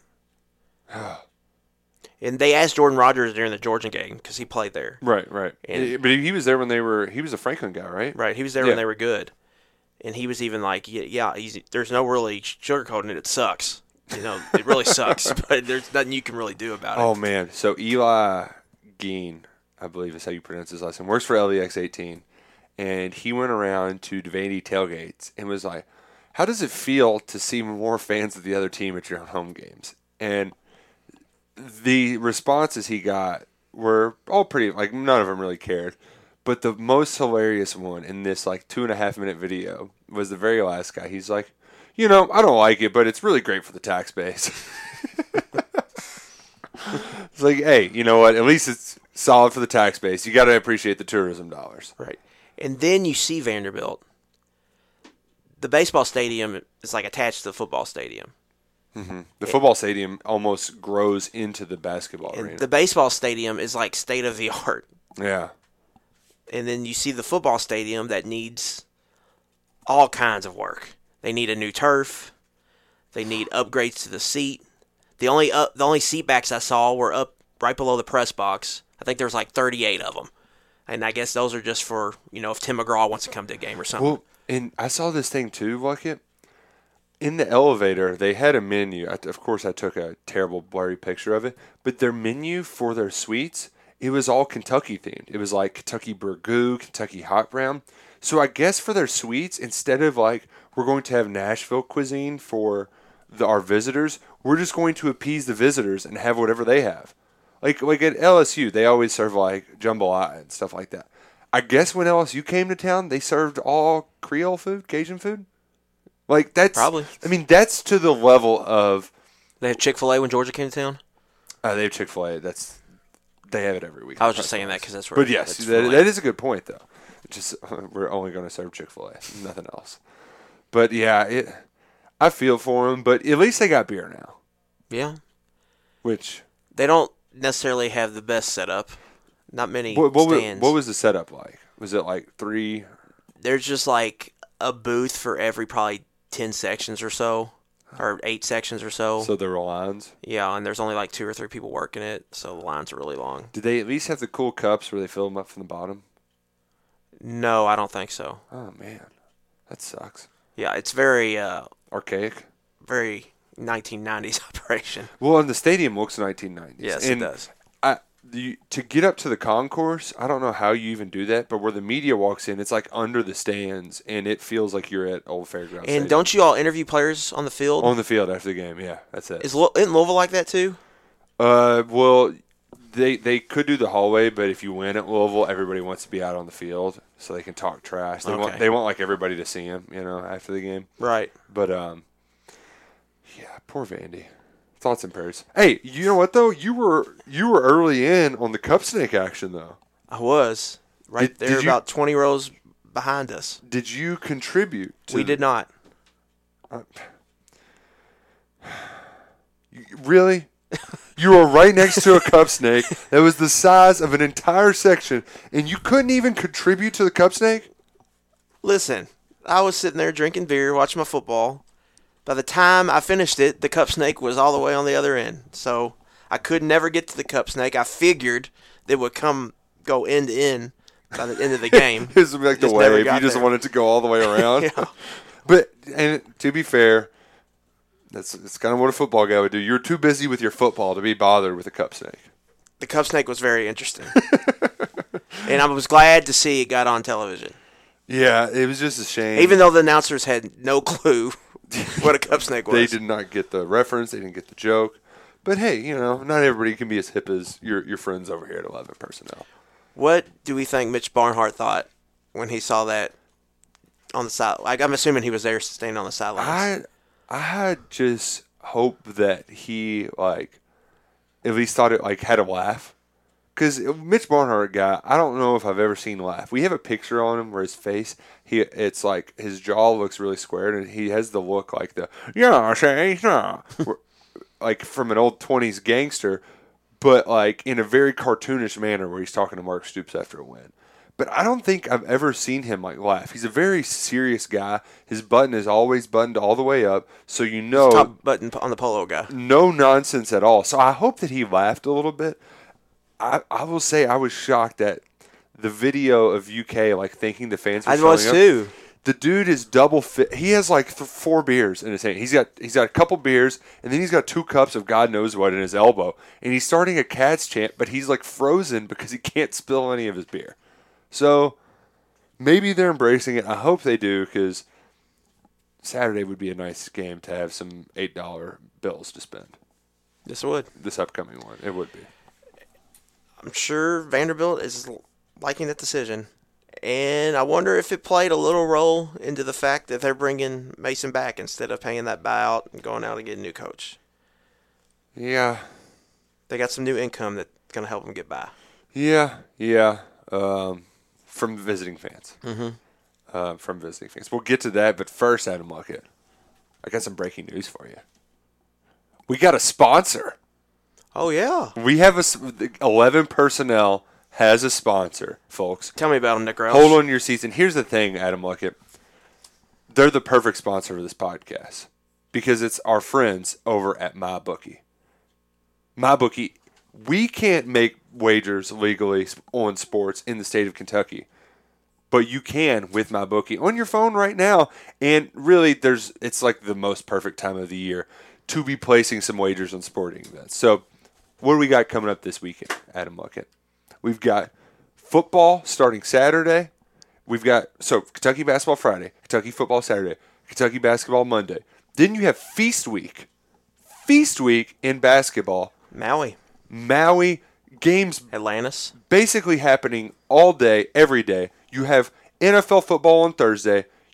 And they asked Jordan Rogers during the Georgia game because he played there. Right, right. And- but he was there when they were. He was a Franklin guy, right? Right. He was there Yeah. when they were good. And he was even like, yeah, yeah he's, there's no really sugarcoating it. It sucks. You know, it really sucks. But there's nothing you can really do about it. Oh, man. So Eli Geen, I believe is how you pronounce his last name, works for L V X eighteen. And he went around to Devaney tailgates and was like, how does it feel to see more fans of the other team at your home games? And the responses he got were all pretty, like, none of them really cared. But the most hilarious one in this, like, two and a half minute video was the very last guy. He's like, you know, I don't like it, but it's really great for the tax base. It's like, hey, you know what? At least it's solid for the tax base. You got to appreciate the tourism dollars. Right. And then you see Vanderbilt. The baseball stadium is, like, attached to the football stadium. Mm-hmm. The football stadium almost grows into the basketball And arena. the baseball stadium is, like, state of the art. Yeah. And then you see the football stadium that needs all kinds of work. They need a new turf. They need upgrades to the seat. The only up, the only seat backs I saw were up right below the press box. I think there's like thirty-eight of them. And I guess those are just for, you know, if Tim McGraw wants to come to a game or something. Well, and I saw this thing too, Luckett. In the elevator, they had a menu. I, of course, I took a terrible blurry picture of it. But their menu for their suites, it was all Kentucky themed. It was like Kentucky Burgoo, Kentucky Hot Brown. So I guess for their suites, instead of like, we're going to have Nashville cuisine for the, our visitors, we're just going to appease the visitors and have whatever they have. Like like at L S U, they always serve like jambalaya and stuff like that. I guess when L S U came to town, they served all Creole food, Cajun food. Like that's Probably. I mean, that's to the level of They have Chick-fil-A when Georgia came to town? uh, they have Chick-fil-A. That's they have it every week. I was just saying that because that's where. But yes, that's that, from, that like- is a good point though. Just we're only going to serve Chick-fil-A, nothing else. But yeah, it. I feel for them, but at least they got beer now. Yeah. Which They don't necessarily have the best setup. Not many what, what, was, stands. what was the setup like? Was it like three? There's just like a booth for every probably ten sections or so, or eight sections or so. So there were lines. Yeah, and there's only like two or three people working it, so the lines are really long. Did they at least have the cool cups where they fill them up from the bottom? No, I don't think so. Oh man, that sucks. Yeah, it's very uh, archaic, very nineteen nineties operation. Well, and the stadium looks nineteen nineties. Yes, and it does. I, the, to get up to the concourse, I don't know how you even do that, but where the media walks in, it's like under the stands, and it feels like you're at Old Fairgrounds. And Stadium. don't you all interview players on the field? On the field after the game, yeah, that's it. Is Lo- isn't Louisville like that too? Uh, well, they they could do the hallway, but if you win at Louisville, everybody wants to be out on the field so they can talk trash. They Okay. want they want like everybody to see him, you know, after the game. Right. But um, yeah, poor Vandy. Thoughts and prayers. Hey, you know what though? You were you were early in on the cup snake action though. I was right Did- there, did you- about twenty rows behind us. Did you contribute? To We did not. Uh, you- really? You were right next to a cup snake that was the size of an entire section, and you couldn't even contribute to the cup snake? Listen, I was sitting there drinking beer, watching my football. By the time I finished it, the cup snake was all the way on the other end. So I could never get to the cup snake. I figured they would come go end to end by the end of the game. It was like the Just never wave. You got just there. wanted to go all the way around. Yeah. But and to be fair, that's that's kind of what a football guy would do. You're too busy with your football to be bothered with a cup snake. The cup snake was very interesting. And I was glad to see it got on television. Yeah, it was just a shame. Even though the announcers had no clue what a cup snake was. They did not get the reference. They didn't get the joke. But hey, you know, not everybody can be as hip as your your friends over here at eleven Personnel. What do we think Mitch Barnhart thought when he saw that on the side? Like, I'm assuming he was there standing on the sidelines. I I just hope that he like at least thought it like had a laugh. Because Mitch Barnhart guy, I don't know if I've ever seen laugh. We have a picture on him where his face, he it's like his jaw looks really squared, and he has the look like the yeah, say yeah, like from an old twenties gangster, but like in a very cartoonish manner where he's talking to Mark Stoops after a win. But I don't think I've ever seen him like laugh. He's a very serious guy. His button is always buttoned all the way up, so you know Top button on the polo guy. no nonsense at all. So I hope that he laughed a little bit. I, I will say I was shocked at the video of U K like thanking the fans for I showing was up. too. The dude is double fit. He has like th- four beers in his hand. He's got he's got a couple beers, and then he's got two cups of God knows what in his elbow. And he's starting a Cats chant, but he's like frozen because he can't spill any of his beer. So maybe they're embracing it. I hope they do, because Saturday would be a nice game to have some eight dollar bills to spend. Yes, it would. This upcoming one, it would be. I'm sure Vanderbilt is liking that decision. And I wonder if it played a little role into the fact that they're bringing Mason back instead of paying that buyout and going out and getting a new coach. Yeah. They got some new income that's going to help them get by. Yeah, yeah. Um, from visiting fans. Mm-hmm. Uh, from visiting fans. We'll get to that, but first, Adam Luckett, I got some breaking news for you. We got a sponsor. Oh, yeah. We have a eleven Personnel has a sponsor, folks. Tell me about them, Nick Roush. Hold on to your seats. And here's the thing, Adam Luckett. They're the perfect sponsor of this podcast because it's our friends over at MyBookie. MyBookie, we can't make wagers legally on sports in the state of Kentucky, but you can with MyBookie on your phone right now. And really, there's it's like the most perfect time of the year to be placing some wagers on sporting events. So what do we got coming up this weekend, Adam Luckett? We've got football starting Saturday. We've got, so Kentucky basketball Friday, Kentucky football Saturday, Kentucky basketball Monday. Then you have Feast Week. Feast Week in basketball. Maui. Maui games. Atlantis. Basically happening all day, every day. You have N F L football on Thursday.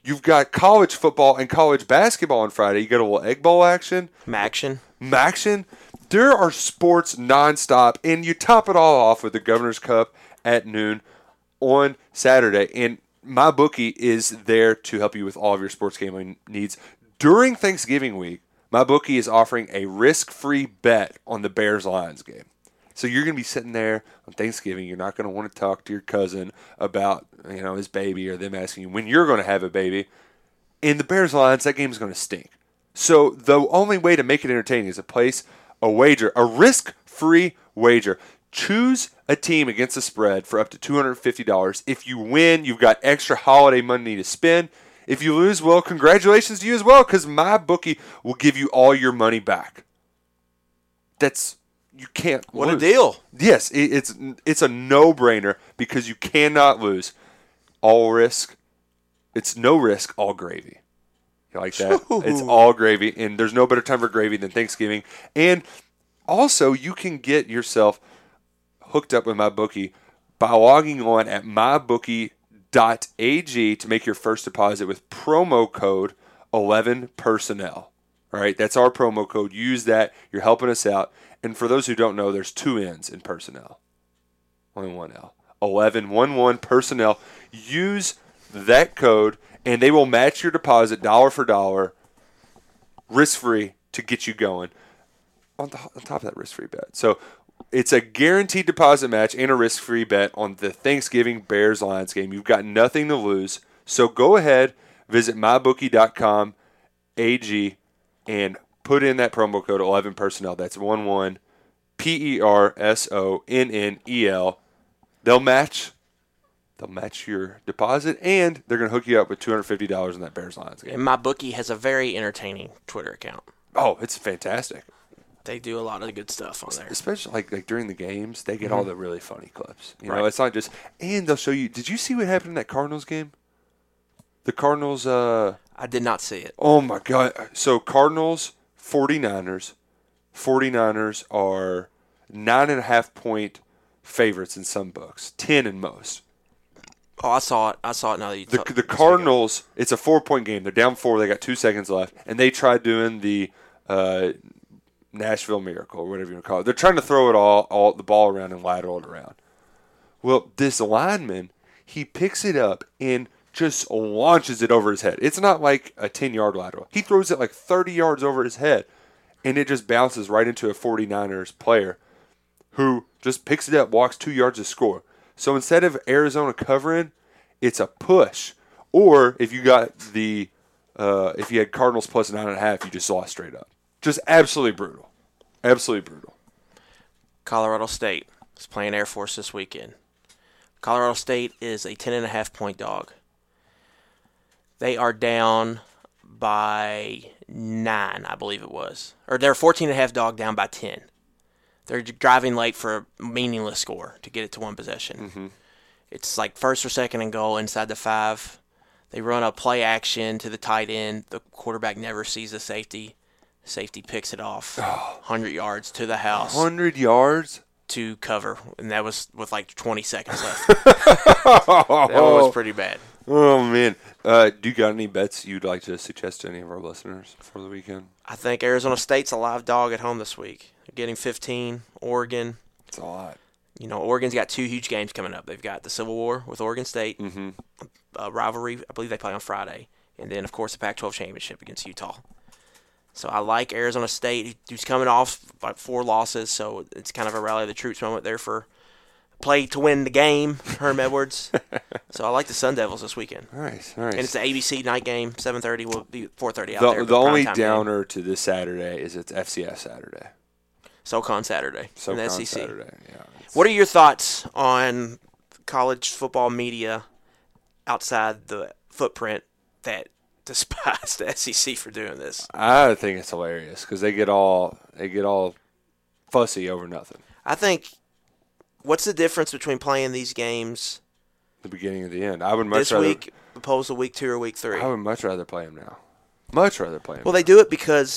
You've got college football and college basketball on Friday. You got a little Egg Bowl action. Maction. Maction. There are sports nonstop, and you top it all off with the Governor's Cup at noon on Saturday. And MyBookie is there to help you with all of your sports gambling needs. During Thanksgiving week, MyBookie is offering a risk-free bet on the Bears-Lions game. So you're going to be sitting there on Thanksgiving. You're not going to want to talk to your cousin about, you know, his baby or them asking you when you're going to have a baby. In the Bears-Lions, that game is going to stink. So the only way to make it entertaining is to place a wager, a risk-free wager. Choose a team against the spread for up to two hundred fifty dollars. If you win, you've got extra holiday money to spend. If you lose, well, congratulations to you as well, because MyBookie will give you all your money back. That's, you can't What lose. a deal. Yes, it, it's it's a no-brainer because you cannot lose. All risk, it's no risk, all gravy. You like that? Ooh. It's all gravy, and there's no better time for gravy than Thanksgiving. And also, you can get yourself hooked up with MyBookie by logging on at my bookie dot a g to make your first deposit with promo code eleven personnel. All right, that's our promo code. Use that. You're helping us out. And for those who don't know, there's two N's in personnel. Only one L. eleven eleven personnel. Use that code, and they will match your deposit dollar for dollar, risk-free, to get you going on, the, on top of that risk-free bet. So it's a guaranteed deposit match and a risk-free bet on the Thanksgiving Bears-Lions game. You've got nothing to lose. So go ahead, visit my bookie dot com A G, and put in that promo code eleven personnel. That's eleven P E R S O N N E L. They'll match. They'll match your deposit, and they're going to hook you up with two hundred fifty dollars in that Bears-Lions game. And MyBookie has a very entertaining Twitter account. Oh, it's fantastic. They do a lot of good stuff on there. Especially like, like during the games, they get Mm-hmm. all the really funny clips. You Right. know, it's not just, and they'll show you. Did you see what happened in that Cardinals game? The Cardinals. Uh, I did not see it. oh my God! So Cardinals, 49ers. 49ers are nine and a half point favorites in some books, ten in most. Oh, I saw it. I saw it now that you The, ta- the Cardinals, it's a four-point game. They're down four. They got two seconds left, and they tried doing the uh, Nashville Miracle, or whatever you want to call it. They're trying to throw it all, all the ball around and lateral it around. Well, this lineman, he picks it up and just launches it over his head. It's not like a ten-yard lateral. He throws it like thirty yards over his head, and it just bounces right into a 49ers player who just picks it up, walks two yards to score. So instead of Arizona covering, it's a push. Or if you got the, uh, if you had Cardinals plus nine and a half, you just lost straight up. Just absolutely brutal. Absolutely brutal. Colorado State is playing Air Force this weekend. Colorado State is a ten and a half point dog. They are down by nine, I believe it was. Or they're fourteen and a half dog down by ten. They're driving late for a meaningless score to get it to one possession. Mm-hmm. It's like first or second and goal inside the five. They run a play action to the tight end. The quarterback never sees the safety. Safety picks it off. one hundred yards to the house. one hundred yards? To cover. And that was with like twenty seconds left. That was pretty bad. Oh, man. Uh, do you got any bets you'd like to suggest to any of our listeners for the weekend? I think Arizona State's a live dog at home this week. They're getting fifteen. Oregon. It's a lot. You know, Oregon's got two huge games coming up. They've got the Civil War with Oregon State, mm-hmm. uh, rivalry. I believe they play on Friday. And then, of course, the Pac twelve championship against Utah. So I like Arizona State, who's coming off like four losses. So it's kind of a rally of the troops moment there for play to win the game, Herm Edwards. So I like the Sun Devils this weekend. Nice, nice. And it's the A B C night game, seven thirty. Will be four thirty out the, there. The only primetime downer game. to this Saturday is it's F C S Saturday. SoCon Saturday. SoCon in the S E C. Saturday, yeah. What are your thoughts on college football media outside the footprint that despise the S E C for doing this? I think it's hilarious because they get all they get all fussy over nothing. I think. What's the difference between playing these games the beginning and the end? I would much this rather, week opposed to week two or week three? I would much rather play them now. Much rather play them. Well, now. they do it because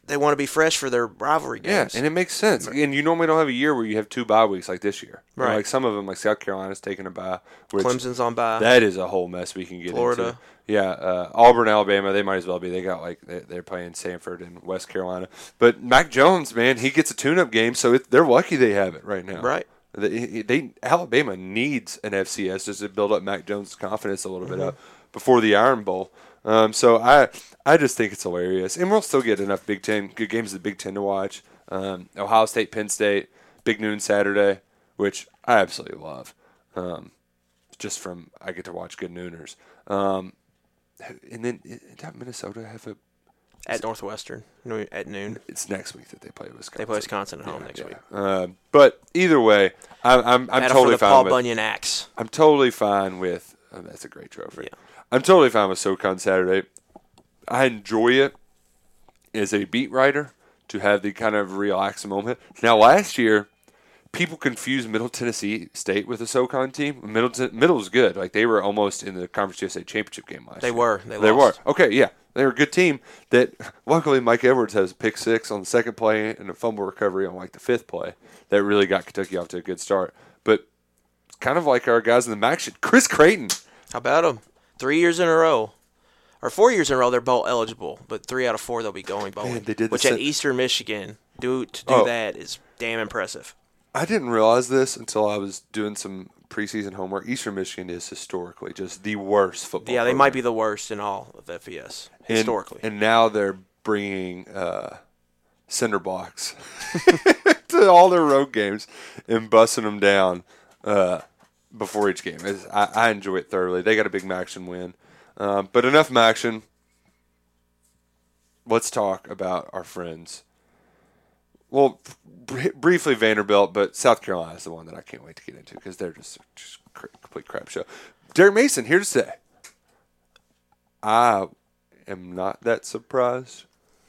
they want to be fresh for their rivalry games. Yeah, and it makes sense. And you normally don't have a year where you have two bye weeks like this year. You know, Right. like some of them, like South Carolina's taking a bye. Which Clemson's on bye. That is a whole mess we can get Florida. into. Yeah, uh, Auburn, Alabama, they might as well be. They got like they- they're playing Sanford and West Carolina. But Mac Jones, man, he gets a tune-up game, so it, they're lucky they have it right now. Right. They, they Alabama needs an F C S just to build up Mac Jones' confidence a little bit Mhm. up before the Iron Bowl. Um, so I I just think it's hilarious, and we'll still get enough Big Ten good games of the Big Ten to watch. Um, Ohio State, Penn State, Big Noon Saturday, which I absolutely love. Um, just from I get to watch good nooners. Um, and then did Minnesota have a At Northwestern no, at noon. It's next week that they play Wisconsin. They play Wisconsin at home Yeah, next yeah. week. Uh, but either way, I'm I'm, I'm Battle totally for the fine Paul with Bunyan axe. I'm totally fine with. Oh, that's a great trophy. I'm totally fine with SoCon Saturday. I enjoy it as a beat writer to have the kind of relaxed moment. Now, last year, people confused Middle Tennessee State with a SoCon team. Middle Middle was good. Like they were almost in the Conference U S A championship game last They year. were. They They lost. were. Okay, yeah. They were a good team that luckily Mike Edwards has a pick six on the second play and a fumble recovery on like the fifth play that really got Kentucky off to a good start. But it's kind of like our guys in the MAC shit. Chris Creighton. How about them? Three years in a row. Or four years in a row, they're bowl eligible, but three out of four they'll be going bowling. Man, they did the which sa- at Eastern Michigan, do to do Oh. that is damn impressive. I didn't realize this until I was doing some preseason homework. Eastern Michigan is historically just the worst football. Yeah, they program. might be the worst in all of F B S And- historically. And, now they're bringing uh, cinder blocks to all their road games and busting them down uh, before each game. It's, I, I enjoy it thoroughly. They got a big Maction win. Um, but enough Maction. Let's talk about our friends. Well, br- briefly Vanderbilt, but South Carolina is the one that I can't wait to get into because they're just, just a complete crap show. Derek Mason, here to say, I am not that surprised,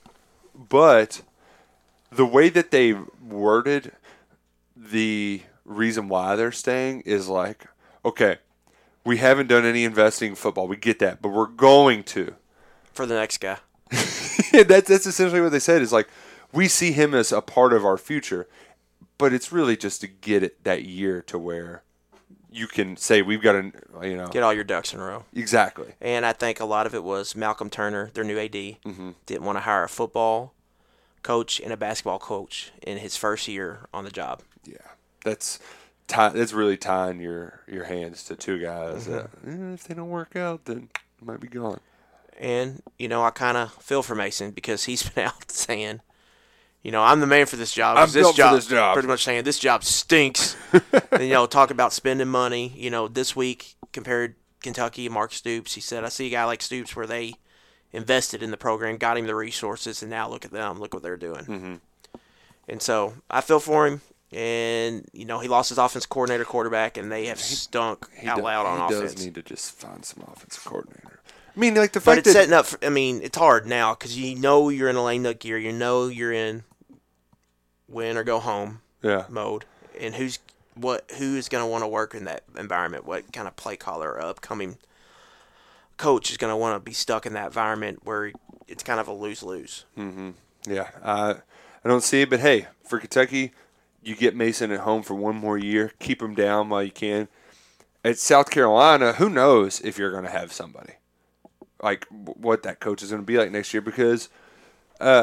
but the way that they worded the reason why they're staying is like, okay, we haven't done any investing in football. We get that, but we're going to. For the next guy. that's that's essentially what they said. Is like we see him as a part of our future, but it's really just to get it that year to where you can say we've got to, you know, Get all your ducks in a row. exactly. And I think a lot of it was Malcolm Turner, their new A D, Mhm. didn't want to hire a football coach and a basketball coach in his first year on the job. Yeah, that's tie, that's really tying your your hands to two guys Mhm. that eh, if they don't work out, then it might be gone. And, you know, I kind of feel for Mason because he's been out saying, you know, I'm the man for this job. 'cause I'm this built for job, this job. Pretty much saying this job stinks. And, you know, talk about spending money. You know, this week compared Kentucky and Mark Stoops, he said, I see a guy like Stoops where they invested in the program, got him the resources, and now look at them. Look what they're doing. Mm-hmm. And so I feel for him. And, you know, he lost his offense coordinator, quarterback, and they have stunk He out do- loud on he offense. does need to just find some offensive coordinator. I mean, like the But fact it's that setting up. For, I mean, it's hard now because you know you're in a lame duck gear. You know you're in win or go home Yeah. mode, and who's what? Who is going to want to work in that environment? What kind of play caller or upcoming coach is going to want to be stuck in that environment where it's kind of a lose lose? Mm-hmm. Yeah, I I don't see it, but hey, for Kentucky, you get Mason at home for one more year. Keep him down while you can. At South Carolina, who knows if you're going to have somebody like w- what that coach is going to be like next year? Because uh,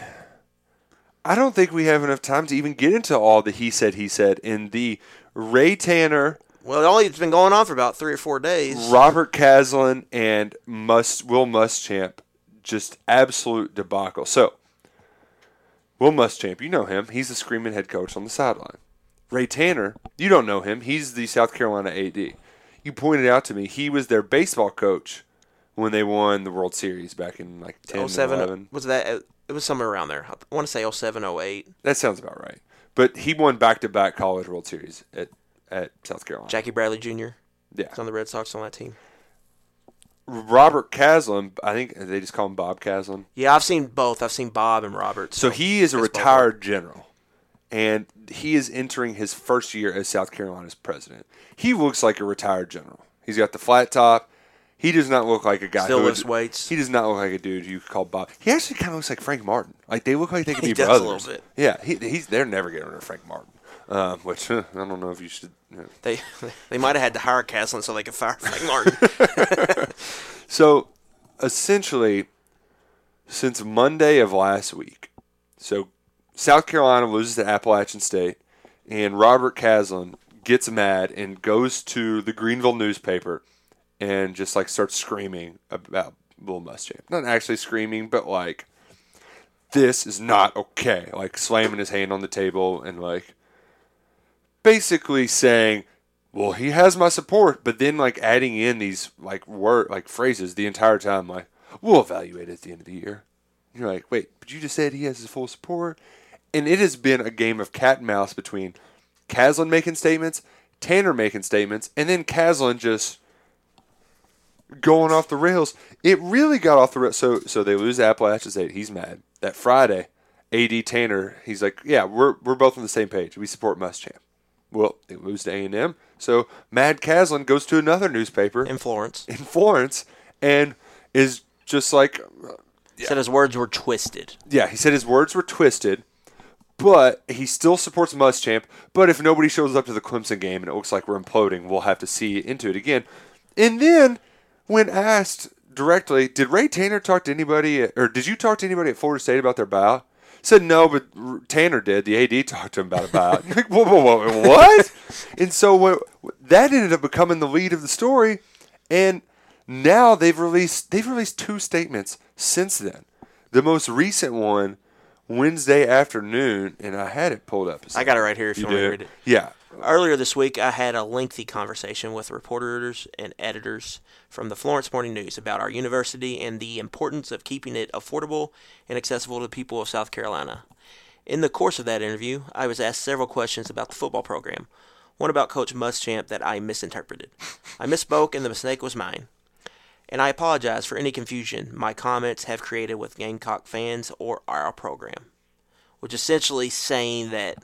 I don't think we have enough time to even get into all the he said he said in the Ray Tanner. Well, it only it's been going on for about three or four days. Robert Caslin and Must Will Muschamp, just absolute debacle. So, Will Muschamp, you know him. He's the screaming head coach on the sideline. Ray Tanner, you don't know him. He's the South Carolina A D. You pointed out to me he was their baseball coach when they won the World Series back in like ten oh and seven eleven. was that? It was somewhere around there. I want to say oh seven, oh eight. That sounds about right. But he won back-to-back college World Series at, at South Carolina. Jackie Bradley Junior Yeah. He's on the Red Sox on that team. Robert Caslin, I think they just call him Bob Caslin. Yeah, I've seen both. I've seen Bob and Robert. So he is a that's both. retired general, and he is entering his first year as South Carolina's president. He looks like a retired general. He's got the flat top. He does not look like a guy Still who lifts would, weights. He does not look like a dude you could call Bob. He actually kind of looks like Frank Martin. Like they look like they could He be does a brothers. little bit. Yeah, he, he's they're never getting rid of Frank Martin. Um, which uh, I don't know if you should. You know. They they might have had to hire Caslin so they could fire Frank Martin. So essentially, since Monday of last week, so South Carolina loses to Appalachian State, and Robert Caslin gets mad and goes to the Greenville newspaper and just like starts screaming about Will Muschamp. Not actually screaming, but like, this is not okay. Like slamming his hand on the table and like basically saying, well, he has my support, but then like adding in these like word like phrases the entire time, like, we'll evaluate it at the end of the year. And you're like, wait, but you just said he has his full support? And it has been a game of cat and mouse between Caslin making statements, Tanner making statements, and then Caslin just going off the rails. It really got off the rails. So, so they lose to Appalachian State. He's mad. That Friday, A D Tanner, he's like, yeah, we're we're both on the same page. We support Muschamp. Well, they lose to A and M. So Mad Caslin goes to another newspaper In Florence. in Florence and is just like, uh, Yeah. Said his words were twisted. Yeah, he said his words were twisted, but he still supports Muschamp. But if nobody shows up to the Clemson game and it looks like we're imploding, we'll have to see into it again. And then, when asked directly, did Ray Tanner talk to anybody, at, or did you talk to anybody at Florida State about their buyout? Said no, but Tanner did. The A D talked to him about a buyout. You're like, whoa, whoa, whoa, what? And so when, that ended up becoming the lead of the story, and now they've released they've released two statements since then. The most recent one, Wednesday afternoon, and I had it pulled up. I got it right here if you, you want did? to read it. Yeah. Earlier this week, I had a lengthy conversation with reporters and editors from the Florence Morning News about our university and the importance of keeping it affordable and accessible to the people of South Carolina. In the course of that interview, I was asked several questions about the football program, one about Coach Muschamp that I misinterpreted. I misspoke, and the mistake was mine. And I apologize for any confusion my comments have created with Gamecock fans or our program, which essentially saying that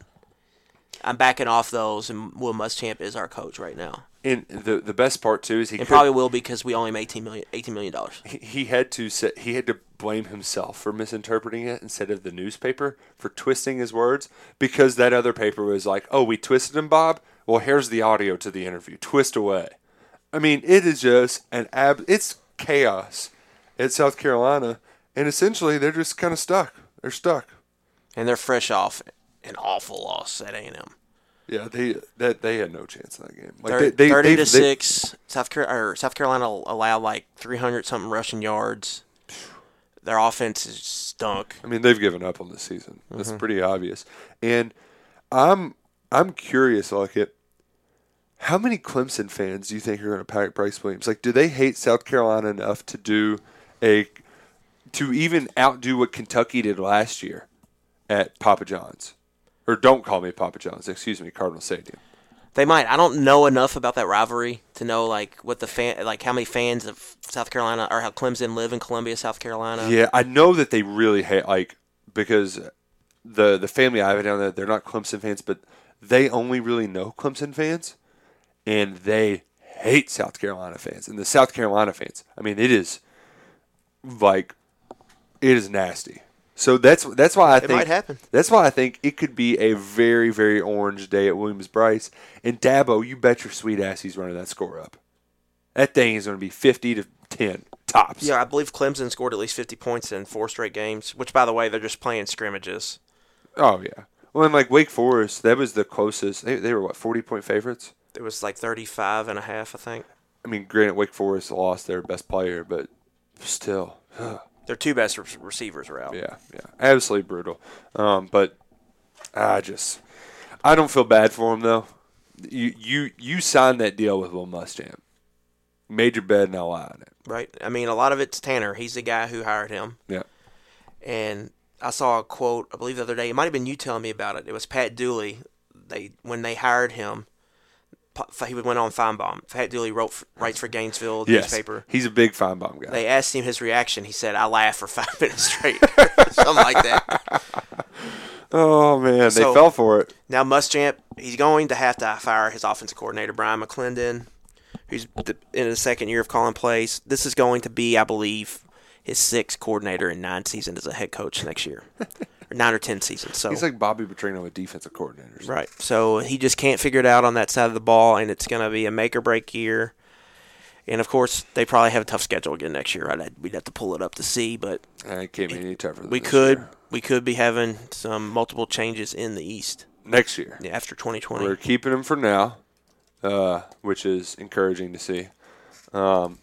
I'm backing off those, and Will Muschamp is our coach right now. And the the best part too is he and could, probably will because we only made eighteen million dollars. eighteen million dollars. He, he had to say, he had to blame himself for misinterpreting it instead of the newspaper for twisting his words, because that other paper was like, "Oh, we twisted him, Bob. Well, here's the audio to the interview. Twist away." I mean, it is just an ab. It's chaos at South Carolina, and essentially they're just kind of stuck. They're stuck, and they're fresh off an awful loss at A and M. Yeah, they that they had no chance in that game. Like thirty, they, they, thirty they, to they, six. South Carolina, or South Carolina allowed like three hundred something rushing yards. Their offense is stunk. I mean, they've given up on the season. That's mm-hmm. pretty obvious. And I'm I'm curious, like it. How many Clemson fans do you think are going to pack Bryce Williams? Like, do they hate South Carolina enough to do a to even outdo what Kentucky did last year at Papa John's? Or don't call me Papa John's. Excuse me, Cardinal Stadium. They might. I don't know enough about that rivalry to know like what the fan, like how many fans of South Carolina or how Clemson live in Columbia, South Carolina. Yeah, I know that they really hate like because the the family I have down there, they're not Clemson fans, but they only really know Clemson fans, and they hate South Carolina fans. And the South Carolina fans, I mean, it is like it is nasty. So that's that's why I it think might happen. That's why I think it could be a very, very orange day at Williams-Brice. And Dabo, you bet your sweet ass he's running that score up. That thing is going to be fifty to ten tops. Yeah, I believe Clemson scored at least fifty points in four straight games. Which, by the way, they're just playing scrimmages. Oh yeah. Well, and like Wake Forest, that was the closest. They, they were what forty point favorites. It was like thirty-five and a half, I think. I mean, granted, Wake Forest lost their best player, but still. Ugh. Their two best re- receivers are out. Yeah, yeah, absolutely brutal. Um, but I just, I don't feel bad for him though. You you you signed that deal with Will Muschamp, made your bed, now lie on it. Right. I mean, a lot of it's Tanner. He's the guy who hired him. Yeah. And I saw a quote, I believe the other day. It might have been you telling me about it. It was Pat Dooley. They when they hired him. He went on Feinbaum. Pat Dooley wrote writes for Gainesville yes, newspaper. He's a big Feinbaum guy. They asked him his reaction. He said, "I laughed for five minutes straight," something like that. Oh man, so, they fell for it. Now Muschamp, he's going to have to fire his offensive coordinator Brian McClendon, who's in his second year of calling plays. This is going to be, I believe, his sixth coordinator in nine seasons as a head coach next year. Or nine or ten seasons. So he's like Bobby Petrino with defensive coordinators. Right. So he just can't figure it out on that side of the ball, and it's going to be a make-or-break year. And, of course, they probably have a tough schedule again next year. Right? We'd have to pull it up to see, but it can't be any tougher than we this could year. we could be having some multiple changes in the East next year. Yeah, after twenty twenty. We're keeping him for now, uh, which is encouraging to see. Um,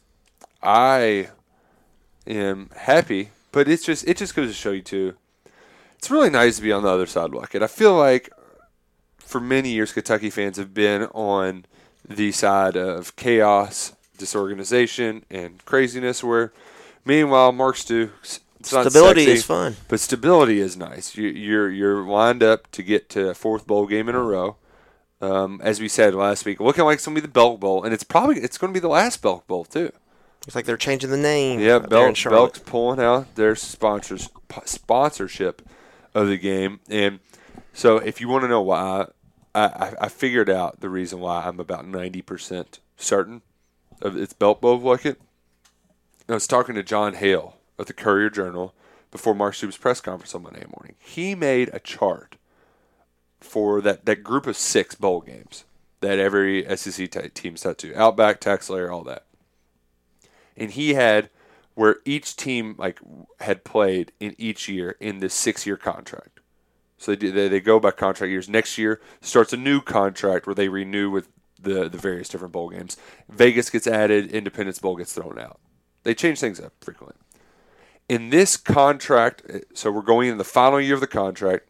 I am happy, but it's just it just goes to show you too. It's really nice to be on the other side of the bucket. I feel like for many years Kentucky fans have been on the side of chaos, disorganization, and craziness, where meanwhile Mark Stoops, it's not stability sexy, is fun. But stability is nice. You, you're you're lined up to get to a fourth bowl game in a row. Um, as we said last week, looking like it's going to be the Belk Bowl, and it's probably it's going to be the last Belk Bowl too. It's like they're changing the name. Yeah, Belk, Belk, Belk's pulling out their sponsors sponsorship of the game. And so if you want to know why, I, I, I figured out the reason why I'm about ninety percent certain of it's Belk Bowl bucket. I was talking to John Hale of the Courier-Journal before Mark Stoops' press conference on Monday morning. He made a chart for that, that group of six bowl games that every S E C t- team set to. Outback, TaxSlayer, all that. And he had where each team like had played in each year in this six-year contract. So they, do, they they go by contract years. Next year starts a new contract where they renew with the, the various different bowl games. Vegas gets added. Independence Bowl gets thrown out. They change things up frequently. In this contract, so we're going into the final year of the contract,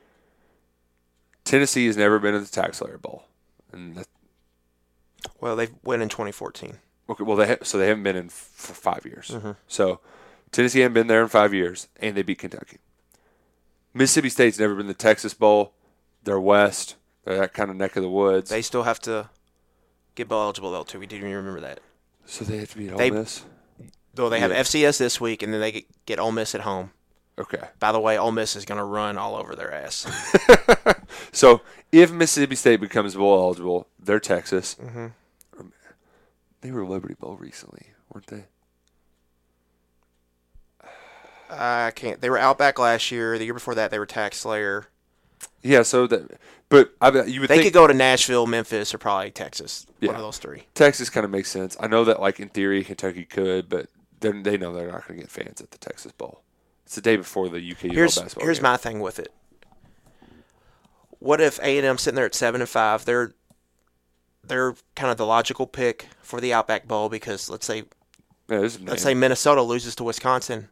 Tennessee has never been in the TaxSlayer Bowl. And that, well, they went in twenty fourteen. Okay, well, they ha- so they haven't been in f- for five years. Mm-hmm. So Tennessee hasn't been there in five years, and they beat Kentucky. Mississippi State's never been in the Texas Bowl. They're west. They're that kind of neck of the woods. They still have to get bowl eligible, though, too. We didn't even remember that. So they have to beat Ole they, Miss? Though they have yeah. F C S this week, and then they get, get Ole Miss at home. Okay. By the way, Ole Miss is going to run all over their ass. So if Mississippi State becomes bowl eligible, they're Texas. Mm-hmm. They were Liberty Bowl recently, weren't they? I can't. They were Outback last year. The year before that, they were TaxSlayer. Yeah, so that, but I bet you would they think could go to Nashville, Memphis, or probably Texas. Yeah. One of those three. Texas kind of makes sense. I know that, like in theory, Kentucky could, but then they know they're not going to get fans at the Texas Bowl. It's the day before the U K U Here's basketball here's game. my thing with it. What if A and M sitting there at seven and five? They're they're kind of the logical pick for the Outback Bowl because let's say yeah, this is let's say Minnesota loses to Wisconsin,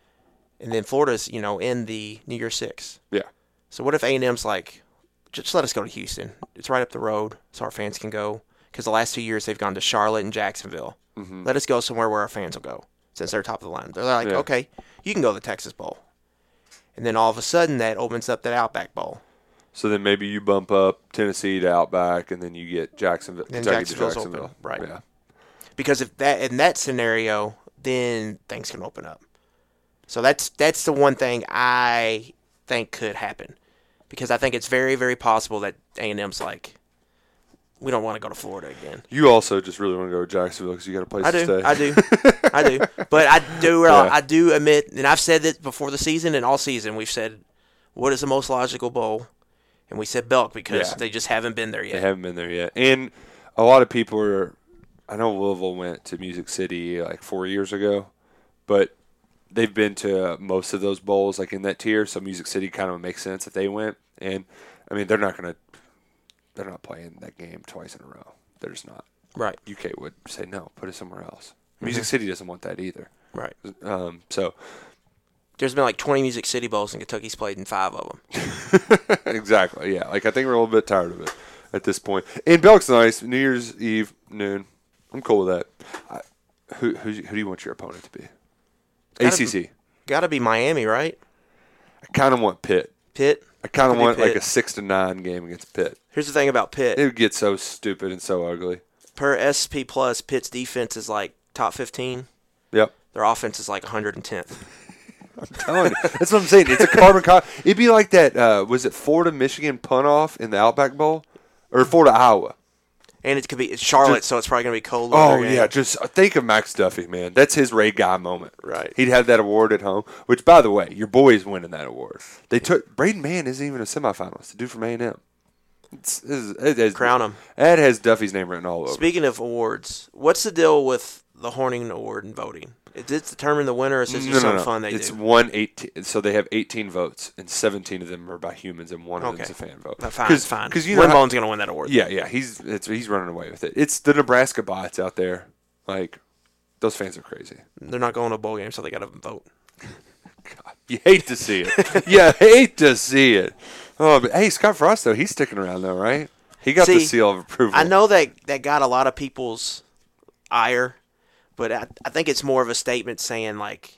and then Florida's you know in the New Year's Six. Yeah. So what if A and M's like, just let us go to Houston? It's right up the road, so our fans can go. Because the last two years they've gone to Charlotte and Jacksonville. Mm-hmm. Let us go somewhere where our fans will go since they're top of the line. They're like, Yeah. okay, you can go to the Texas Bowl. And then all of a sudden that opens up that Outback Bowl. So then maybe you bump up Tennessee to Outback, and then you get Jacksonville, Then Kentucky to Jacksonville's Jacksonville. open, right. Yeah. Because if that in that scenario, then things can open up. So that's that's the one thing I think could happen. Because I think it's very, very possible that A and M's like, we don't want to go to Florida again. You also just really want to go to Jacksonville because you got a place I to do, stay. I do, I do. But I do, Yeah. I do admit, and I've said this before the season and all season. We've said, what is the most logical bowl? And we said Belk because Yeah. they just haven't been there yet. They haven't been there yet. And a lot of people are, I know Louisville went to Music City like four years ago, but they've been to most of those bowls like in that tier, so Music City kind of makes sense if they went. And, I mean, they're not going to, they're not playing that game twice in a row. They're just not. Right. U K would say, no, put it somewhere else. Mm-hmm. Music City doesn't want that either. Right. Um, so. There's been like twenty Music City Bowls, and Kentucky's played in five of them. Exactly, yeah. Like, I think we're a little bit tired of it at this point. And Belk's nice. New Year's Eve, noon. I'm cool with that. I, who, who who do you want your opponent to be? Gotta A C C. Got to be Miami, right? I kind of want Pitt. Pitt? I kind of Could be want like Pitt. a six to nine game against Pitt. Here's the thing about Pitt. It would get so stupid and so ugly. Per S P Plus, Pitt's defense is like top fifteen. Yep. Their offense is like one hundred tenth. I'm telling you. That's what I'm saying. It's a carbon copy. It'd be like that, uh, was it Florida-Michigan punt-off in the Outback Bowl? Or Florida-Iowa? And it could be it's Charlotte, just, so it's probably going to be cold. Oh, yeah. Game. Just think of Max Duffy, man. That's his Ray Guy moment. Right. He'd have that award at home, which, by the way, your boy's winning that award. They took Braden Mann isn't even a semifinalist. The dude from A and M. It's, it's, it has, Crown him. Ed has Duffy's name written all over. Speaking of awards, what's the deal with the Horning Award and voting? Is it determine the winner, or is it just no, no, some no. fun they it's do? It's one eighteen. So they have eighteen votes, and seventeen of them are by humans, and one of okay. them is a fan vote. No, fine, Cause, fine. Because you know Winbone's going to win that award. Yeah, yeah. He's it's, he's running away with it. It's the Nebraska bots out there. Like, those fans are crazy. They're not going to a bowl game, so they got to vote. God, you hate to see it. You hate to see it. Oh, but hey, Scott Frost, though, he's sticking around, though, right? He got see, the seal of approval. I know that that got a lot of people's ire. But I, I think it's more of a statement saying, like,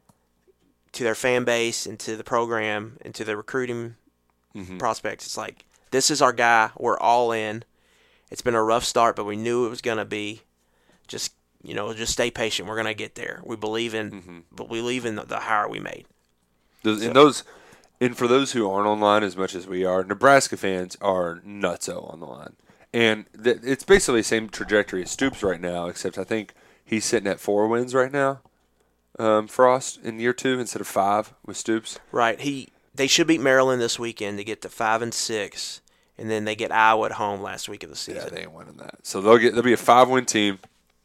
to their fan base and to the program and to the recruiting mm-hmm. prospects, it's like, this is our guy. We're all in. It's been a rough start, but we knew it was going to be. Just, you know, just stay patient. We're going to get there. We believe in, mm-hmm. but we believe in the, the hire we made. Those, so. And those, and for those who aren't online as much as we are, Nebraska fans are nutso on the line. And th- it's basically the same trajectory as Stoops right now, except I think he's sitting at four wins right now, um, Frost, in year two instead of five with Stoops. Right. He They should beat Maryland this weekend to get to five and six, and then they get Iowa at home last week of the season. Yeah, they ain't winning that. So they'll get they'll be a five-win team.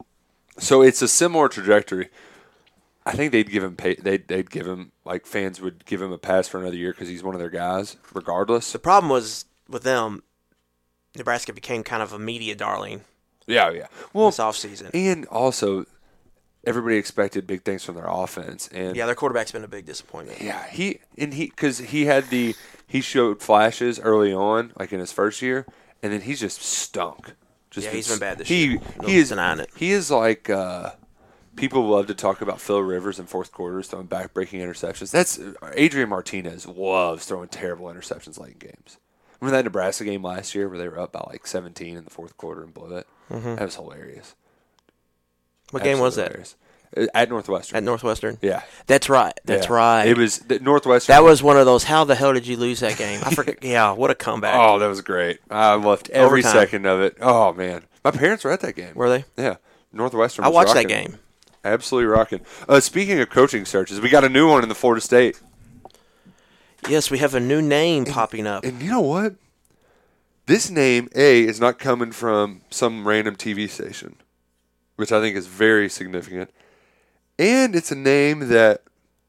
So it's a similar trajectory. I think they'd give him pay, they'd they'd give him like fans would give him a pass for another year because he's one of their guys, regardless. The problem was with them, Nebraska became kind of a media darling. Yeah, yeah. Well, this offseason. And also, everybody expected big things from their offense. And yeah, their quarterback's been a big disappointment. Yeah, he and he because he had the he showed flashes early on, like in his first year, and then he's just stunk. Just yeah, he's been bad this he, year. No he is denying it. He is like uh, people love to talk about Phil Rivers in fourth quarters throwing back-breaking interceptions. That's Adrian Martinez loves throwing terrible interceptions late in games. Remember that Nebraska game last year where they were up by like seventeen in the fourth quarter and blew it? Mm-hmm. That was hilarious. What Absolutely game was that? Hilarious. At Northwestern. At Northwestern? Yeah. That's right. That's yeah. right. It was the Northwestern. That was one of those, how the hell did you lose that game? I forget. Yeah, what a comeback. Oh, that was great. I loved every Overtime. second of it. Oh, man. My parents were at that game. Were they? Yeah. Northwestern I was watched rocking. that game. Absolutely rocking. Uh, speaking of coaching searches, we got a new one in the Florida State. Yes, we have a new name and, popping up. And you know what? This name, A, is not coming from some random T V station, which I think is very significant. And it's a name that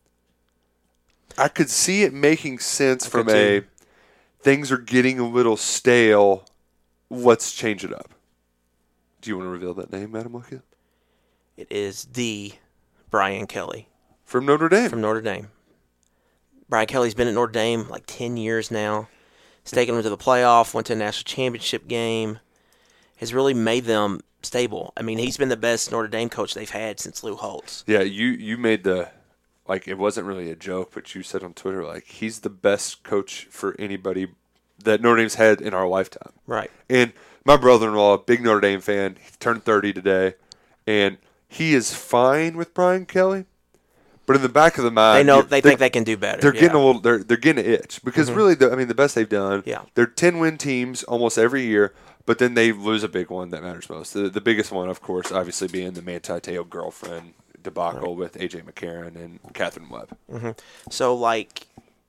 I could see it making sense I from a things are getting a little stale, let's change it up. Do you want to reveal that name, Madam Luckett? It is the Brian Kelly. From Notre Dame. From Notre Dame. Brian Kelly's been at Notre Dame like ten years now. He's taken them to the playoff, went to a national championship game, has really made them stable. I mean, he's been the best Notre Dame coach they've had since Lou Holtz. Yeah, you, you made the, like, it wasn't really a joke, but you said on Twitter, like, he's the best coach for anybody that Notre Dame's had in our lifetime. Right. And my brother-in-law, big Notre Dame fan, he turned thirty today, and he is fine with Brian Kelly. But in the back of the mind, they know they think they can do better. They're yeah. getting a little. They're they're getting an itch because mm-hmm. really, the, I mean, the best they've done. Yeah. They're ten-win teams almost every year, but then they lose a big one that matters most. The the biggest one, of course, obviously being the Manti Te'o girlfriend debacle right. with A J McCarron and Catherine Webb. Mm-hmm. So like,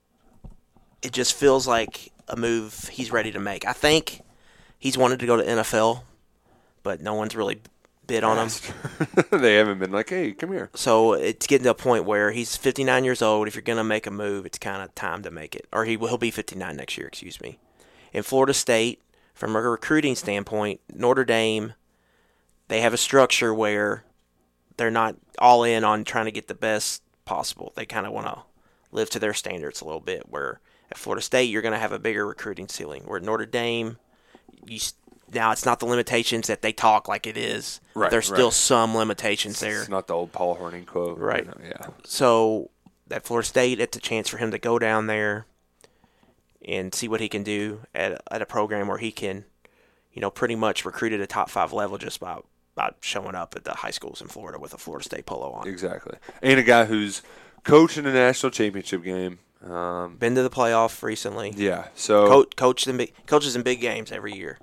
it just feels like a move he's ready to make. I think he's wanted to go to N F L, but no one's really bid on him. They haven't been like, hey, come here. So it's getting to a point where he's fifty-nine years old. If you're going to make a move, it's kind of time to make it. Or he will he'll be fifty-nine next year, excuse me. In Florida State, from a recruiting standpoint, Notre Dame, they have a structure where they're not all in on trying to get the best possible. They kind of want to live to their standards a little bit, where at Florida State, you're going to have a bigger recruiting ceiling. Where at Notre Dame, you now it's not the limitations that they talk like it is. Right, There's still right. some limitations It's there. It's not the old Paul Horning quote. Right. You know, yeah. So at Florida State, it's a chance for him to go down there and see what he can do at, at a program where he can, you know, pretty much recruit at a top five level just by, by showing up at the high schools in Florida with a Florida State polo on. Exactly. And a guy who's coaching a national championship game. Um, Been to the playoff recently. Yeah. So Co- coached in big, coaches in big games every year. Yeah.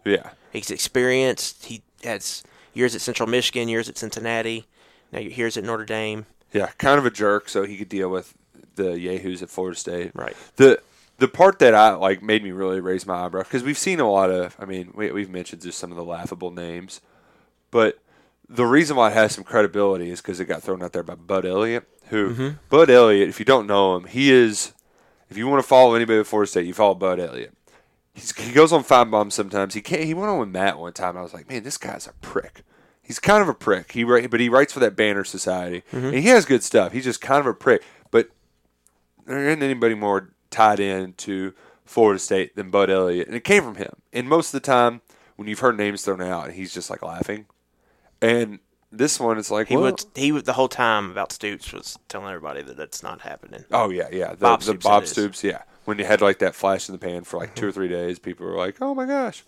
He's experienced. He has years at Central Michigan, years at Cincinnati. Now here's at Notre Dame. Yeah, kind of a jerk, so he could deal with the yahoos at Florida State. Right. The the part that I like made me really raise my eyebrow because we've seen a lot of. I mean, we, we've mentioned just some of the laughable names, but the reason why it has some credibility is because it got thrown out there by Bud Elliott. Who Mm-hmm. Bud Elliott? If you don't know him, he is. If you want to follow anybody at Florida State, you follow Bud Elliott. He's, he goes on Five Bombs sometimes. He can't. He went on with Matt one time. And I was like, man, this guy's a prick. He's kind of a prick. He write, but he writes for that Banner Society, Mm-hmm. and he has good stuff. He's just kind of a prick. But there isn't anybody more tied in to Florida State than Bud Elliott, and it came from him. And most of the time, when you've heard names thrown out, he's just like laughing. And this one is like He well, would he would, the whole time about Stoops was telling everybody that that's not happening. Oh yeah, yeah. The Bob the Stoops Bob it is. Stoops, yeah. When you had like that flash in the pan for like two or three days, people were like, "Oh my gosh!"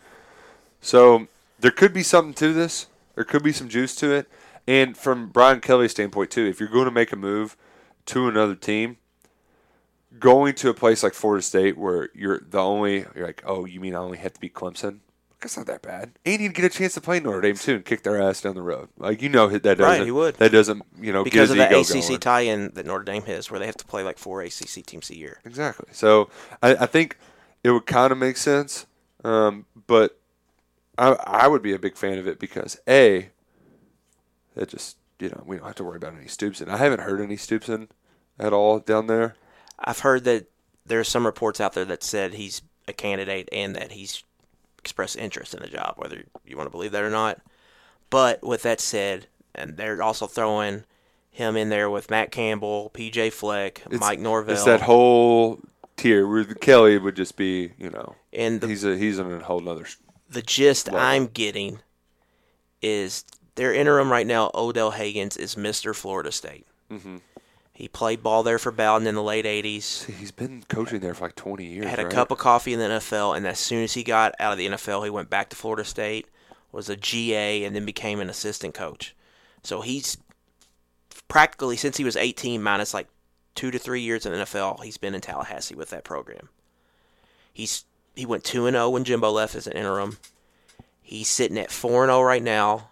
So there could be something to this. There could be some juice to it. And from Brian Kelly's standpoint too, if you're going to make a move to another team, going to a place like Florida State where you're the only, you're like, "Oh, you mean I only have to beat Clemson?" That's not that bad. And he'd get a chance to play Notre Dame too and kick their ass down the road. Like you know that doesn't Right, he would. that doesn't you know Because of get the his A ego C C going. tie-in that Notre Dame has, where they have to play like four A C C teams a year. Exactly. So I, I think it would kind of make sense, um, but I, I would be a big fan of it because a that just you know we don't have to worry about any Stoopson. I haven't heard any Stoopson at all down there. I've heard that there's some reports out there that said he's a candidate and that he's expressed interest in the job, whether you want to believe that or not. But with that said, and they're also throwing him in there with Matt Campbell, P J Fleck, It's, Mike Norvell. It's that whole tier where the Kelly would just be you know and the, he's a he's on a whole nother. the gist level. I'm getting is their interim right now, Odell Haggins, is Mister Florida State. Mm-hmm. He played ball there for Bowden in the late eighties. See, he's been coaching there for like twenty years. Had a right? cup of coffee in the N F L, and as soon as he got out of the N F L, he went back to Florida State, was a G A, and then became an assistant coach. So he's practically, since he was eighteen, minus like two to three years in the N F L, he's been in Tallahassee with that program. He's He went two and oh when Jimbo left as an interim. He's sitting at four and oh right now.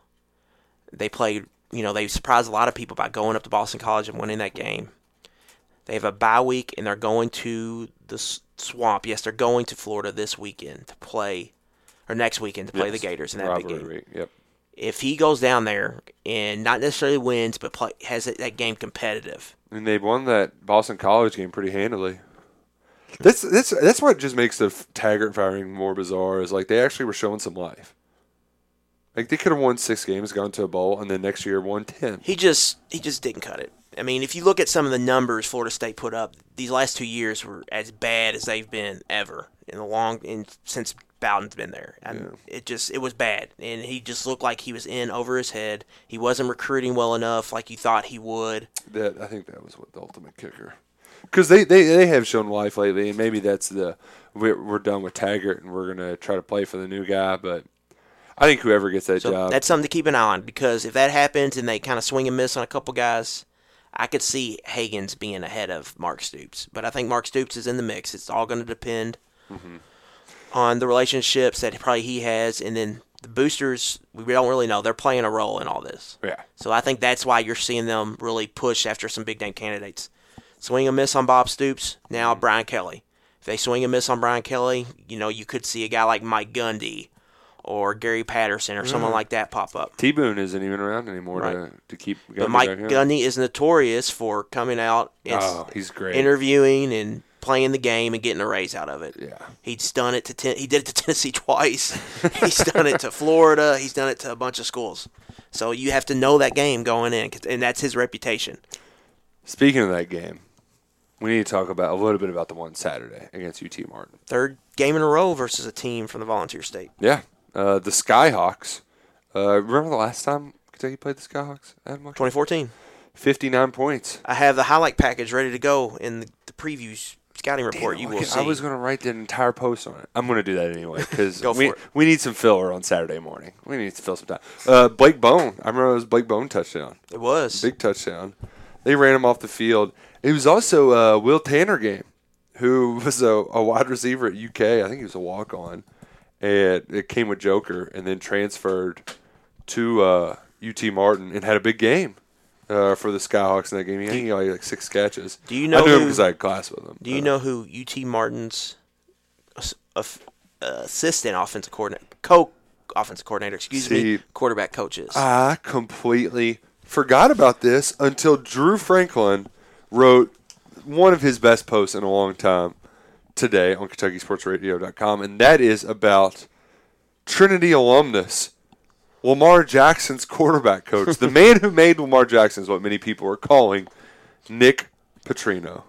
They played, you know, they surprised a lot of people by going up to Boston College and winning that game. They have a bye week, and they're going to the Swamp. Yes, they're going to Florida this weekend to play, or next weekend to play Yes. the Gators in that big game. Rivalry, Yep. If he goes down there and not necessarily wins, but play, has that, that game competitive. And they won that Boston College game pretty handily. That's that's that's what just makes the Taggart firing more bizarre. Is like they actually were showing some life. Like they could have won six games, gone to a bowl, and then next year won ten. He just he just didn't cut it. I mean, if you look at some of the numbers Florida State put up, these last two years were as bad as they've been ever in the long in since Bowden's been there. I mean, Yeah. it just it was bad, and he just looked like he was in over his head. He wasn't recruiting well enough, like you thought he would. That I think that was what the ultimate kicker. Because they, they, they have shown life lately, and maybe that's the we're, we're done with Taggart and we're gonna try to play for the new guy. But I think whoever gets that So job, that's something to keep an eye on, because if that happens and they kind of swing and miss on a couple guys, I could see Haggins being ahead of Mark Stoops. But I think Mark Stoops is in the mix. It's all going to depend mm-hmm. on the relationships that probably he has, and then the boosters, we don't really know. They're playing a role in all this. Yeah. So I think that's why you're seeing them really push after some big-name candidates. Swing and miss on Bob Stoops, now Mm-hmm. Brian Kelly. If they swing and miss on Brian Kelly, you know, you could see a guy like Mike Gundy or Gary Patterson or someone Mhm. like that pop up. T-Boone isn't even around anymore Right. to, to keep. But Gundy Mike back in. Gundy is notorious for coming out and Oh, he's great. interviewing and playing the game and getting a raise out of it. Yeah. He's done it to ten, he did it to Tennessee twice. He's done it to Florida. He's done it to a bunch of schools. So you have to know that game going in, 'cause- and that's his reputation. Speaking of that game, we need to talk about a little bit about the one Saturday against U T Martin. Third game in a row versus a team from the Volunteer State. Yeah, uh, the Skyhawks. Uh, remember the last time Kentucky played the Skyhawks? Adam? twenty fourteen. fifty-nine points. I have the highlight package ready to go in the, the previews scouting report. Damn, you I will could- see. I was going to write the entire post on it. I'm going to do that anyway because Go for we it. we need some filler on Saturday morning. We need to fill some time. Uh, Blake Bone. I remember it was Blake Bone touchdown. It was. Big touchdown. They ran him off the field. It was also a Will Tanner game, who was a, a wide receiver at U K. I think he was a walk-on. and it came with Joker, and then transferred to uh, U T Martin and had a big game uh, for the Skyhawks in that game. He had like, like six catches. Do you know I knew him who- because I had class with him. Do you Uh, know who U T Martin's ass- aff- uh, assistant offensive coordinator, co-offensive coordinator, excuse See, me, quarterback coach is? I completely forgot about this until Drew Franklin wrote one of his best posts in a long time today on Kentucky Sports Radio dot com, and that is about Trinity alumnus Lamar Jackson's quarterback coach. The man who made Lamar Jackson is what many people are calling Nick Petrino.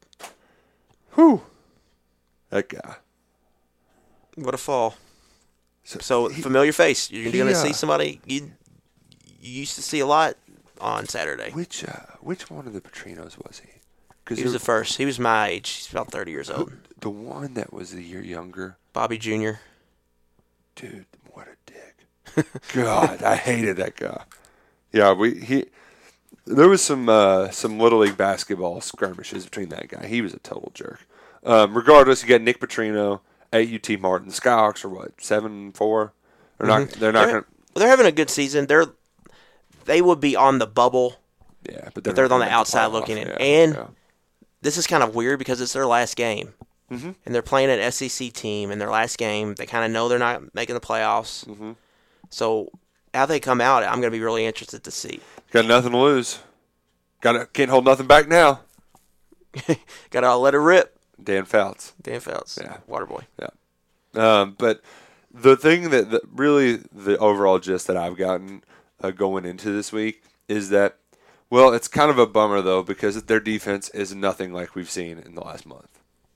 Whew. That guy. What a fall. So, So, he- familiar face. You're he, going to uh, see somebody you, you used to see a lot on Saturday. Which uh, which one of the Petrinos was he? Because He was the first. He was my age. He's about thirty years old. the one that was a year younger. Bobby Junior Dude, what a dick. God, I hated that guy. Yeah, we he there was some uh, some little league basketball skirmishes between that guy. He was a total jerk. Um, regardless, you got Nick Petrino at U T Martin. The Skyhawks are what, seven four? They're not Mhm. they're not They're, gonna they're having a good season. They're they would be on the bubble, Yeah, but but they're, they're, not on gonna the make outside playoff. looking in. Yeah, and yeah. this is kind of weird because it's their last game. Mhm. And they're playing an S E C team in their last game. They kind of know they're not making the playoffs. Mhm. So how they come out, I'm going to be really interested to see. Got nothing to lose. Got to can't hold nothing back now. Got to let it rip. Dan Fouts. Dan Phelps, Yeah. Waterboy. Yeah. Um, but the thing that, that really the overall gist that I've gotten uh, going into this week is that, well, it's kind of a bummer though because their defense is nothing like we've seen in the last month.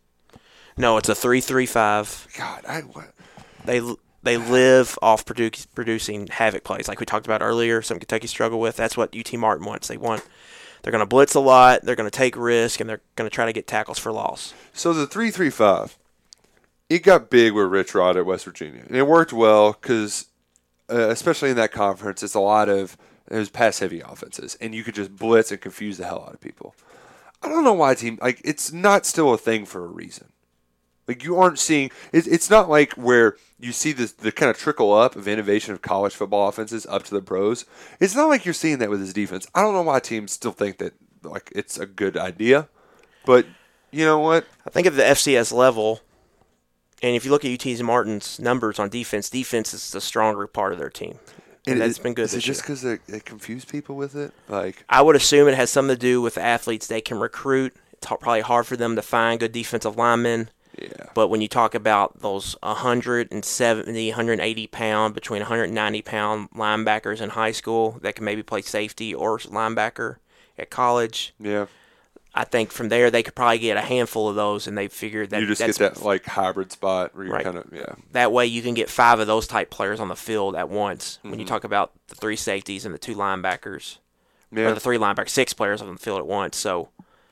No, it's a three three five. God, I what? They they live off produ- producing havoc plays, like we talked about earlier. Some Kentucky struggle with. That's what U T Martin wants. They want. They're going to blitz a lot. They're going to take risk, and they're going to try to get tackles for loss. So the three three five, it got big with Rich Rod at West Virginia, and it worked well because, uh, especially in that conference, it's a lot of it was pass heavy offenses, and you could just blitz and confuse the hell out of people. I don't know why team like it's not still a thing for a reason. Like you aren't seeing it, it's not like where you see this the kind of trickle up of innovation of college football offenses up to the pros. It's not like you're seeing that with his defense. I don't know why teams still think that like it's a good idea, but you know what? I think at the F C S level, and if you look at U T Martin's numbers on defense, defense is the stronger part of their team. And, And that's it- been good is this it just year. because they, they confuse people with it? Like I would assume it has something to do with the athletes they can recruit. It's h- probably hard for them to find good defensive linemen. Yeah. But when you talk about those one seventy, one eighty pound, between one ninety pound linebackers in high school that can maybe play safety or linebacker at college, yeah, I think from there they could probably get a handful of those, and they figured that you just that's get that like hybrid spot where you Right. kind of yeah. that way you can get five of those type players on the field at once. When you Mhm. talk about the three safeties and the two linebackers, Yeah. or the three linebackers, six players on the field at once. So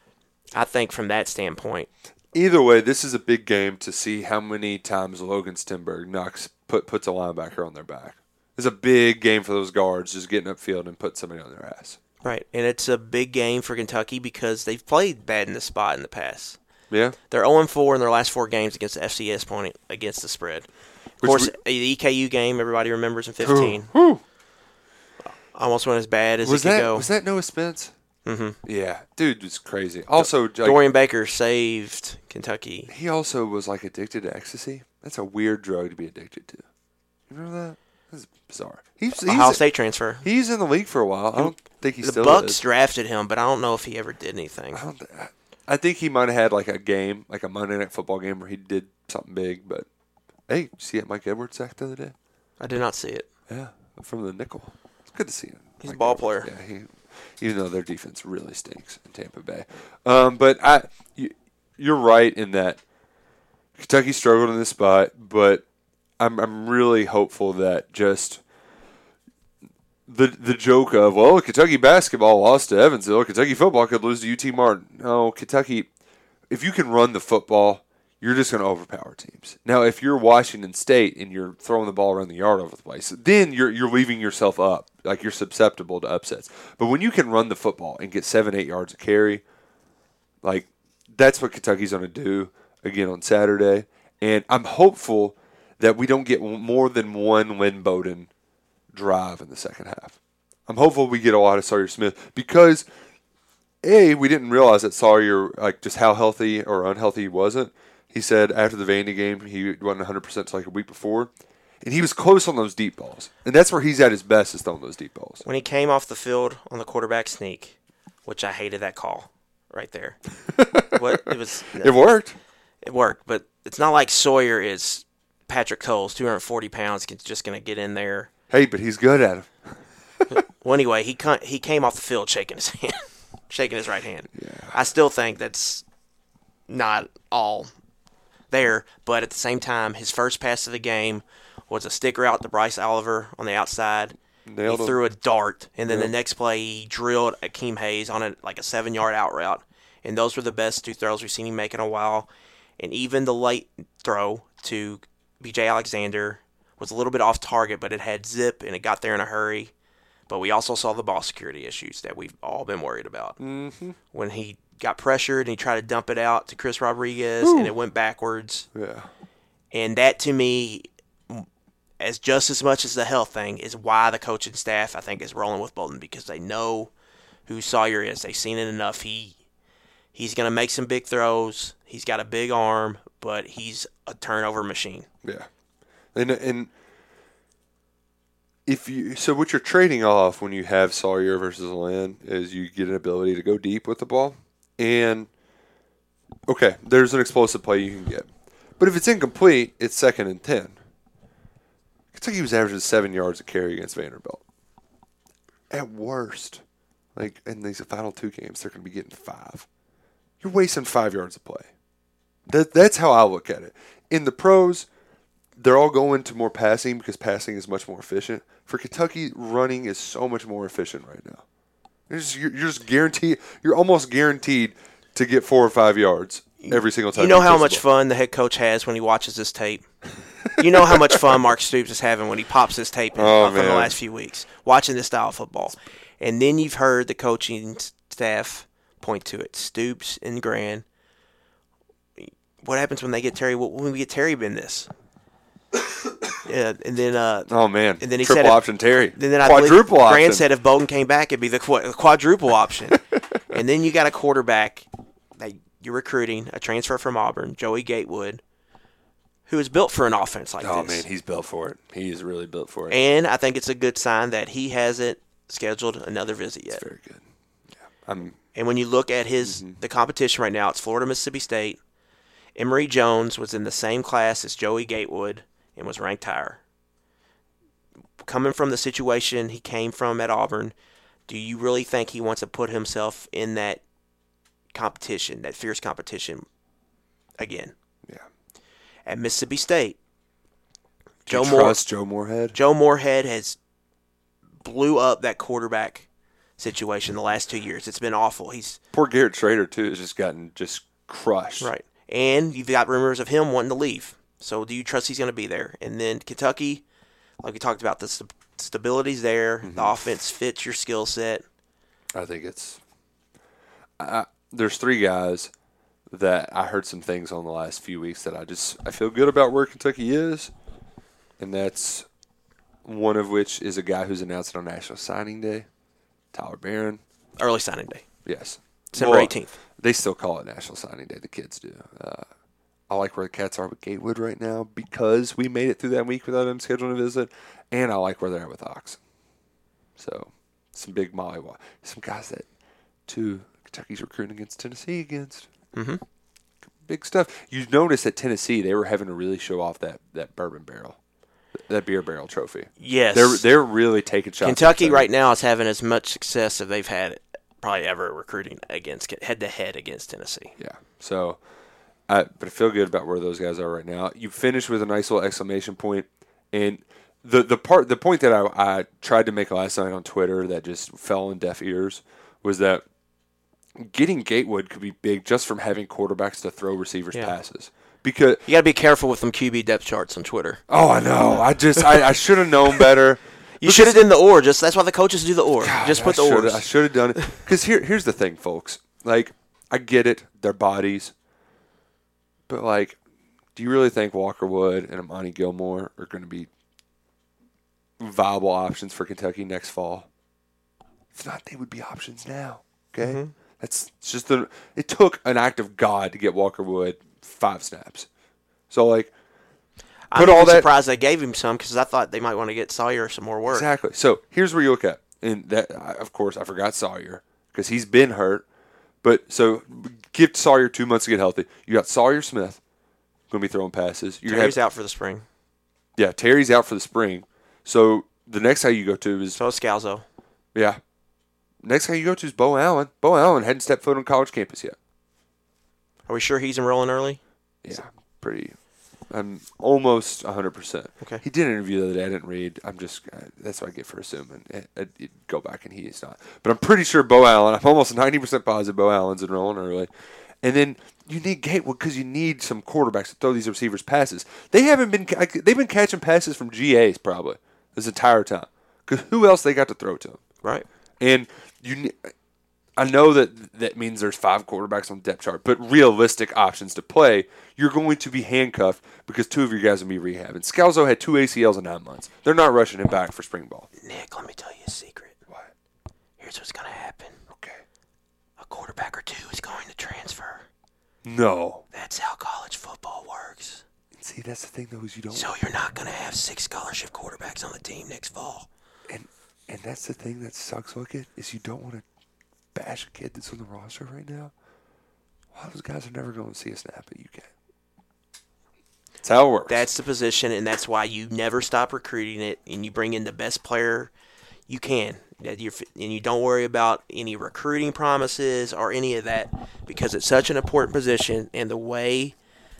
I think from that standpoint, Either way, this is a big game to see how many times Logan Stenberg knocks put puts a linebacker on their back. It's a big game for those guards, just getting upfield and put somebody on their ass. right, and it's a big game for Kentucky because they've played bad in this spot in the past. Yeah, They're oh and four in their last four games against the F C S point against the spread. Of Which course, we- the E K U game everybody remembers in fifteen. Whew. Almost went as bad as Was it could that go. was that Noah Spence? hmm Yeah, dude was crazy. Also, like, Dorian Baker saved Kentucky. he also was like addicted to ecstasy. That's a weird drug to be addicted to. You remember that? That's bizarre. He's, he's Ohio State transfer. He's in the league for a while. I don't think he the still Bucks is. drafted him, but I don't know if he ever did anything. I, don't th- I think he might have had like a game, like a Monday Night Football game where he did something big. But hey, see that Mike Edwards sack the other day? I did not see it. Yeah, from the nickel. It's good to see him. He's Mike a ball Edwards. player. Yeah, he, even though their defense really stinks in Tampa Bay. Um, but I, you, you're right in that Kentucky struggled in this spot, but I'm I'm really hopeful that just the the joke of, well, Kentucky basketball lost to Evansville, Kentucky football could lose to U T Martin. No, Kentucky, if you can run the football, you're just going to overpower teams. Now, if you're Washington State and you're throwing the ball around the yard over the place, then you're you're leaving yourself up. Like, you're susceptible to upsets. But when you can run the football and get seven, eight yards of carry, like, that's what Kentucky's going to do again on Saturday. And I'm hopeful that we don't get more than one Lynn Bowden drive in the second half. I'm hopeful we get a lot of Sawyer Smith because, A, we didn't realize that Sawyer, like just how healthy or unhealthy he wasn't. He said after the Vandy game he wasn't one hundred percent until like a week before. And he was close on those deep balls. And that's where he's at his best is throwing those deep balls. When he came off the field on the quarterback sneak, which I hated that call right there. what it was It worked. It worked, but it's not like Sawyer is Patrick Coles, two hundred forty pounds, just going to get in there. Hey, but he's good at it. Well, anyway, he he came off the field shaking his hand, shaking his right hand. Yeah. I still think that's not all there, but at the same time, his first pass of the game was a sticker out to Bryce Oliver on the outside. Nailed he him. threw a dart, and then Yep. the next play he drilled Akeem Hayes on a, like a seven-yard out route. And those were the best two throws we've seen him make in a while. And even the late throw to B J Alexander was a little bit off target, but it had zip, and it got there in a hurry. But we also saw the ball security issues that we've all been worried about. Mm-hmm. When he got pressured and he tried to dump it out to Chris Rodriguez, Ooh. and it went backwards. Yeah. And that, to me, as just as much as the health thing, is why the coaching staff, I think, is rolling with Bolton, because they know who Sawyer is. They've seen it enough. He He's going to make some big throws. He's got a big arm, but he's a turnover machine. Yeah. And and if you so what you're trading off when you have Sawyer versus Lynn is you get an ability to go deep with the ball. And okay, there's an explosive play you can get. But if it's incomplete, it's second and ten. Kentucky was averaging seven yards a carry against Vanderbilt. At worst. Like in these final two games, they're gonna be getting five. You're wasting five yards of play. That that's how I look at it. In the pros, they're all going to more passing because passing is much more efficient. For Kentucky, running is so much more efficient right now. You're just, you're, you're just guaranteed. You're almost guaranteed to get four or five yards every single time. You know you how touch the much ball. fun the head coach has when he watches this tape. You know how much fun Mark Stoops is having when he pops this tape in Oh, from the man. last few weeks, watching this style of football. And then you've heard the coaching staff point to it. Stoops and Gran. What happens when they get Terry? When we get Terry in this? Yeah, and then uh, Oh man! and then he triple said option Terry. Then, then I Quadruple believe option. Grant said if Bolton came back, it'd be the qu- quadruple option. And then you got a quarterback that you're recruiting, a transfer from Auburn, Joey Gatewood, who is built for an offense like Oh this. man, he's built for it. He is really built for it. And I think it's a good sign that he hasn't scheduled another visit yet. It's very good. Yeah, I'm. And when you look at his Mm-hmm. the competition right now, it's Florida, Mississippi State. Emory Jones was in the same class as Joey Gatewood and was ranked higher. Coming from the situation he came from at Auburn, do you really think he wants to put himself in that competition, that fierce competition again? Yeah. At Mississippi State, Do Joe you Moore, trust Joe Moorhead? Joe Moorhead has blew up that quarterback situation the last two years. It's been awful. He's Poor Garrett Schrader too has just gotten just crushed. right. And you've got rumors of him wanting to leave. So do you trust he's going to be there? And then Kentucky, like we talked about, the st- stability's there. Mm-hmm. The offense fits your skill set. I think it's. I, there's three guys that I heard some things on the last few weeks that I just I feel good about where Kentucky is, and that's one of which is a guy who's announced on National Signing Day, Tyler Barron. Early signing day. Yes, December Well, eighteenth. They still call it National Signing Day. The kids do. Uh, I like where the Cats are with Gatewood right now because we made it through that week without him scheduling a visit, and I like where they're at with Ox. So, some big Molly, some guys that two Kentucky's recruiting against Tennessee against. Mm-hmm. Big stuff. You notice at Tennessee they were having to really show off that, that bourbon barrel, that beer barrel trophy. Yes. they're they're really taking shots. Kentucky at right now is having as much success as they've had probably ever recruiting against head to head against Tennessee. Yeah. So, I, but I feel good about where those guys are right now. You finished with a nice little exclamation point, and the the part the point that I, I tried to make last night on Twitter that just fell on deaf ears was that getting Gatewood could be big just from having quarterbacks to throw receivers Yeah. passes. Because You got to be careful with them Q B depth charts on Twitter. oh, I know. I just I, I should have known better. You should have done the or. Just that's why the coaches do the or. God, just put I the shoulda- ors. I should have done it. Because here, here's the thing, folks. Like, I get it. Their bodies. But, like, do you really think Walker Wood and Amani Gilmore are going to be viable options for Kentucky next fall? If not, they would be options now. Okay, Mm-hmm. that's it's just the. It took an act of God to get Walker Wood five snaps. So like, I'm put all even that. surprised they gave him some because I thought they might want to get Sawyer some more work. Exactly. So here's where you look at, and that of course I forgot Sawyer because he's been hurt. But so give Sawyer two months to get healthy. You got Sawyer Smith going to be throwing passes. You're Terry's have, out for the spring. Yeah, Terry's out for the spring. So the next guy you go to is So is Scalzo. Yeah. Next guy you go to is Bo Allen. Bo Allen hadn't stepped foot on college campus yet. Are we sure he's enrolling early? Yeah, pretty. I'm almost one hundred percent. Okay. He did an interview the other day. I didn't read. I'm just, uh, that's what I get for assuming. I, I, I'd go back and he is not. But I'm pretty sure Bo Allen, I'm almost ninety percent positive Bo Allen's enrolling early. And then you need Gateway because you need some quarterbacks to throw these receivers passes. They haven't been, they've been catching passes from G As probably this entire time. Because who else they got to throw to them? Right. And you, I know that that means there's five quarterbacks on the depth chart, but realistic options to play, you're going to be handcuffed because two of your guys will be rehabbing. Scalzo had two A C Ls in nine months. They're not rushing him back for spring ball. Nick, let me tell you a secret. What? Here's what's going to happen. Okay. A quarterback or two is going to transfer. No. That's how college football works. See, that's the thing, though, is you don't. So you're not going to have six scholarship quarterbacks on the team next fall. And and that's the thing that sucks, look at, is you don't want to bash a kid that's on the roster right now. A lot of those guys are never going to see a snap at U K. That's how it works. That's the position, and that's why you never stop recruiting it, and you bring in the best player you can. That you're, and you don't worry about any recruiting promises or any of that because it's such an important position, and the way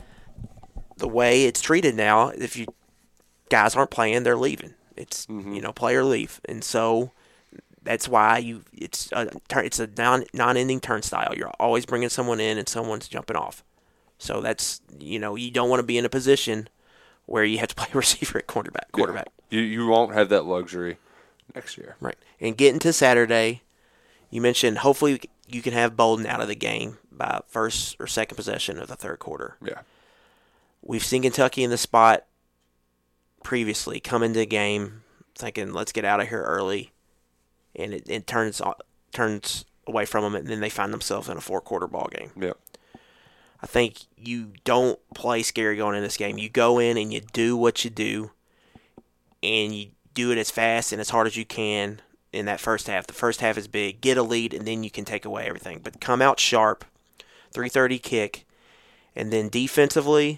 the way it's treated now, if you guys aren't playing, they're leaving. It's Mm-hmm. you know play or leave, and so that's why you it's a it's a non non-ending turnstile. You're always bringing someone in, and someone's jumping off. So that's you know you don't want to be in a position where you have to play receiver at quarterback. Quarterback. Yeah. You you won't have that luxury next year. Right. And getting to Saturday, you mentioned hopefully you can have Bolden out of the game by first or second possession of the third quarter. Yeah. We've seen Kentucky in the spot previously come into the game thinking, let's get out of here early, and it, it turns turns away from them, and then they find themselves in a four-quarter ball game. Yeah. I think you don't play scary going in this game. You go in and you do what you do, and you do it as fast and as hard as you can in that first half. The first half is big. Get a lead, and then you can take away everything. But come out sharp, three thirty kick, and then defensively,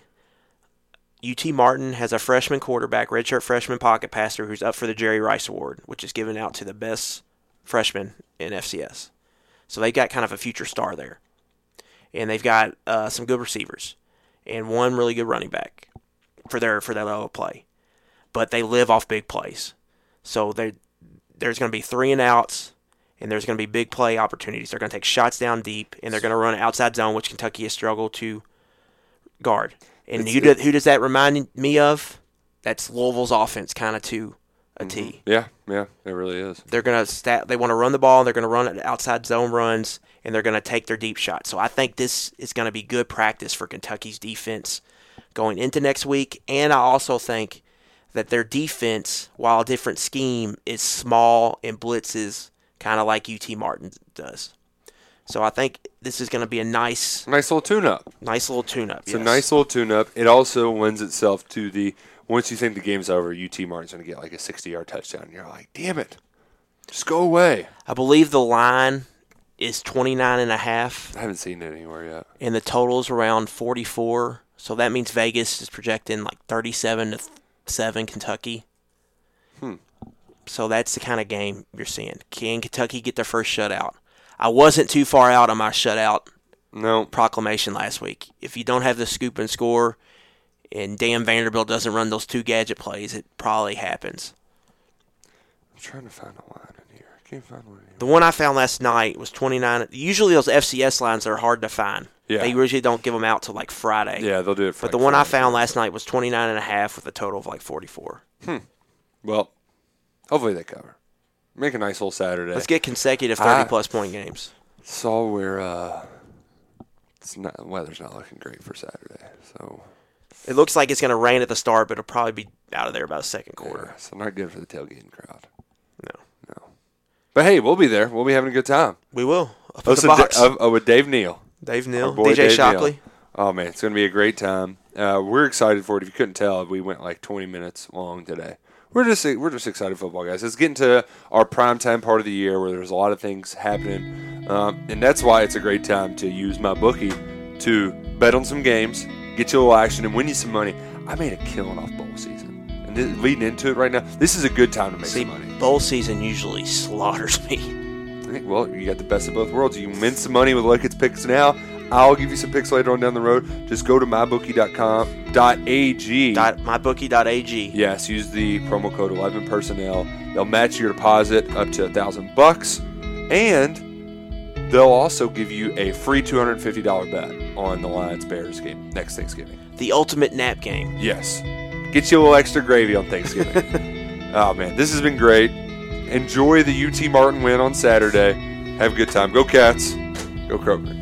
U T Martin has a freshman quarterback, redshirt freshman pocket passer, who's up for the Jerry Rice Award, which is given out to the best freshman in F C S. So they've got kind of a future star there. And they've got uh, some good receivers and one really good running back for their for their level of play. But they live off big plays. So there's going to be three and outs, and there's going to be big play opportunities. They're going to take shots down deep, and they're going to run an outside zone, which Kentucky has struggled to guard. And It's, who, do, who does that remind me of? That's Louisville's offense, kind of to a Mm-hmm. T. Yeah, yeah, it really is. They're going to stat. They want to run the ball. They're going to run outside zone runs, and they're going to take their deep shots. So I think this is going to be good practice for Kentucky's defense going into next week. And I also think that their defense, while a different scheme, is small and blitzes kind of like U T Martin does. So I think this is going to be a nice, nice little tune-up. Nice little tune-up. It's yes. a nice little tune-up. It also lends itself to the once you think the game's over, U T Martin's going to get like a sixty-yard touchdown. And you're like, damn it, just go away. I believe the line is twenty-nine and a half. I haven't seen it anywhere yet. And the total's around forty-four. So that means Vegas is projecting like thirty-seven to seven Kentucky. Hmm. So that's the kind of game you're seeing. Can Kentucky get their first shutout? I wasn't too far out on my shutout no. proclamation last week. If you don't have the scoop and score and Dan Vanderbilt doesn't run those two gadget plays, it probably happens. I'm trying to find a line in here. I can't find one anymore. The one I found last night was twenty-nine. Usually those F C S lines are hard to find. Yeah. They usually don't give them out till like Friday. Yeah, they'll do it for But like the one I Friday. found last night was twenty-nine and a half with a total of like forty-four. Hmm. Well, hopefully they cover. Make a nice little Saturday. Let's get consecutive thirty-plus point games. Saw where uh, it's not weather's not looking great for Saturday, so It looks like it's going to rain at the start, but it'll probably be out of there about the second quarter. Yeah, so not good for the tailgating crowd. No. No. But, hey, we'll be there. We'll be having a good time. We will. Up at Listen, the box. uh, uh, with Dave Neal. Dave Our Neal. boy D J Dave Shockley. Neal. Oh, man, it's going to be a great time. Uh, we're excited for it. If you couldn't tell, we went like twenty minutes long today. We're just we're just excited football guys. It's getting to our primetime part of the year where there's a lot of things happening, um, and that's why it's a great time to use MyBookie to bet on some games, get you a little action, and win you some money. I made a killing off bowl season, and this, leading into it right now, this is a good time to make See, some money. Bowl season usually slaughters me. Well, you got the best of both worlds. You can win some money with Lucky's picks now. I'll give you some picks later on down the road. Just go to my bookie dot com dot a g. Dot, my bookie dot a g. Yes, use the promo code eleven personnel. They'll match your deposit up to a thousand bucks, and they'll also give you a free two hundred fifty dollars bet on the Lions Bears game next Thanksgiving. The ultimate nap game. Yes, get you a little extra gravy on Thanksgiving. Oh man, this has been great. Enjoy the U T Martin win on Saturday. Have a good time. Go Cats. Go Kroger.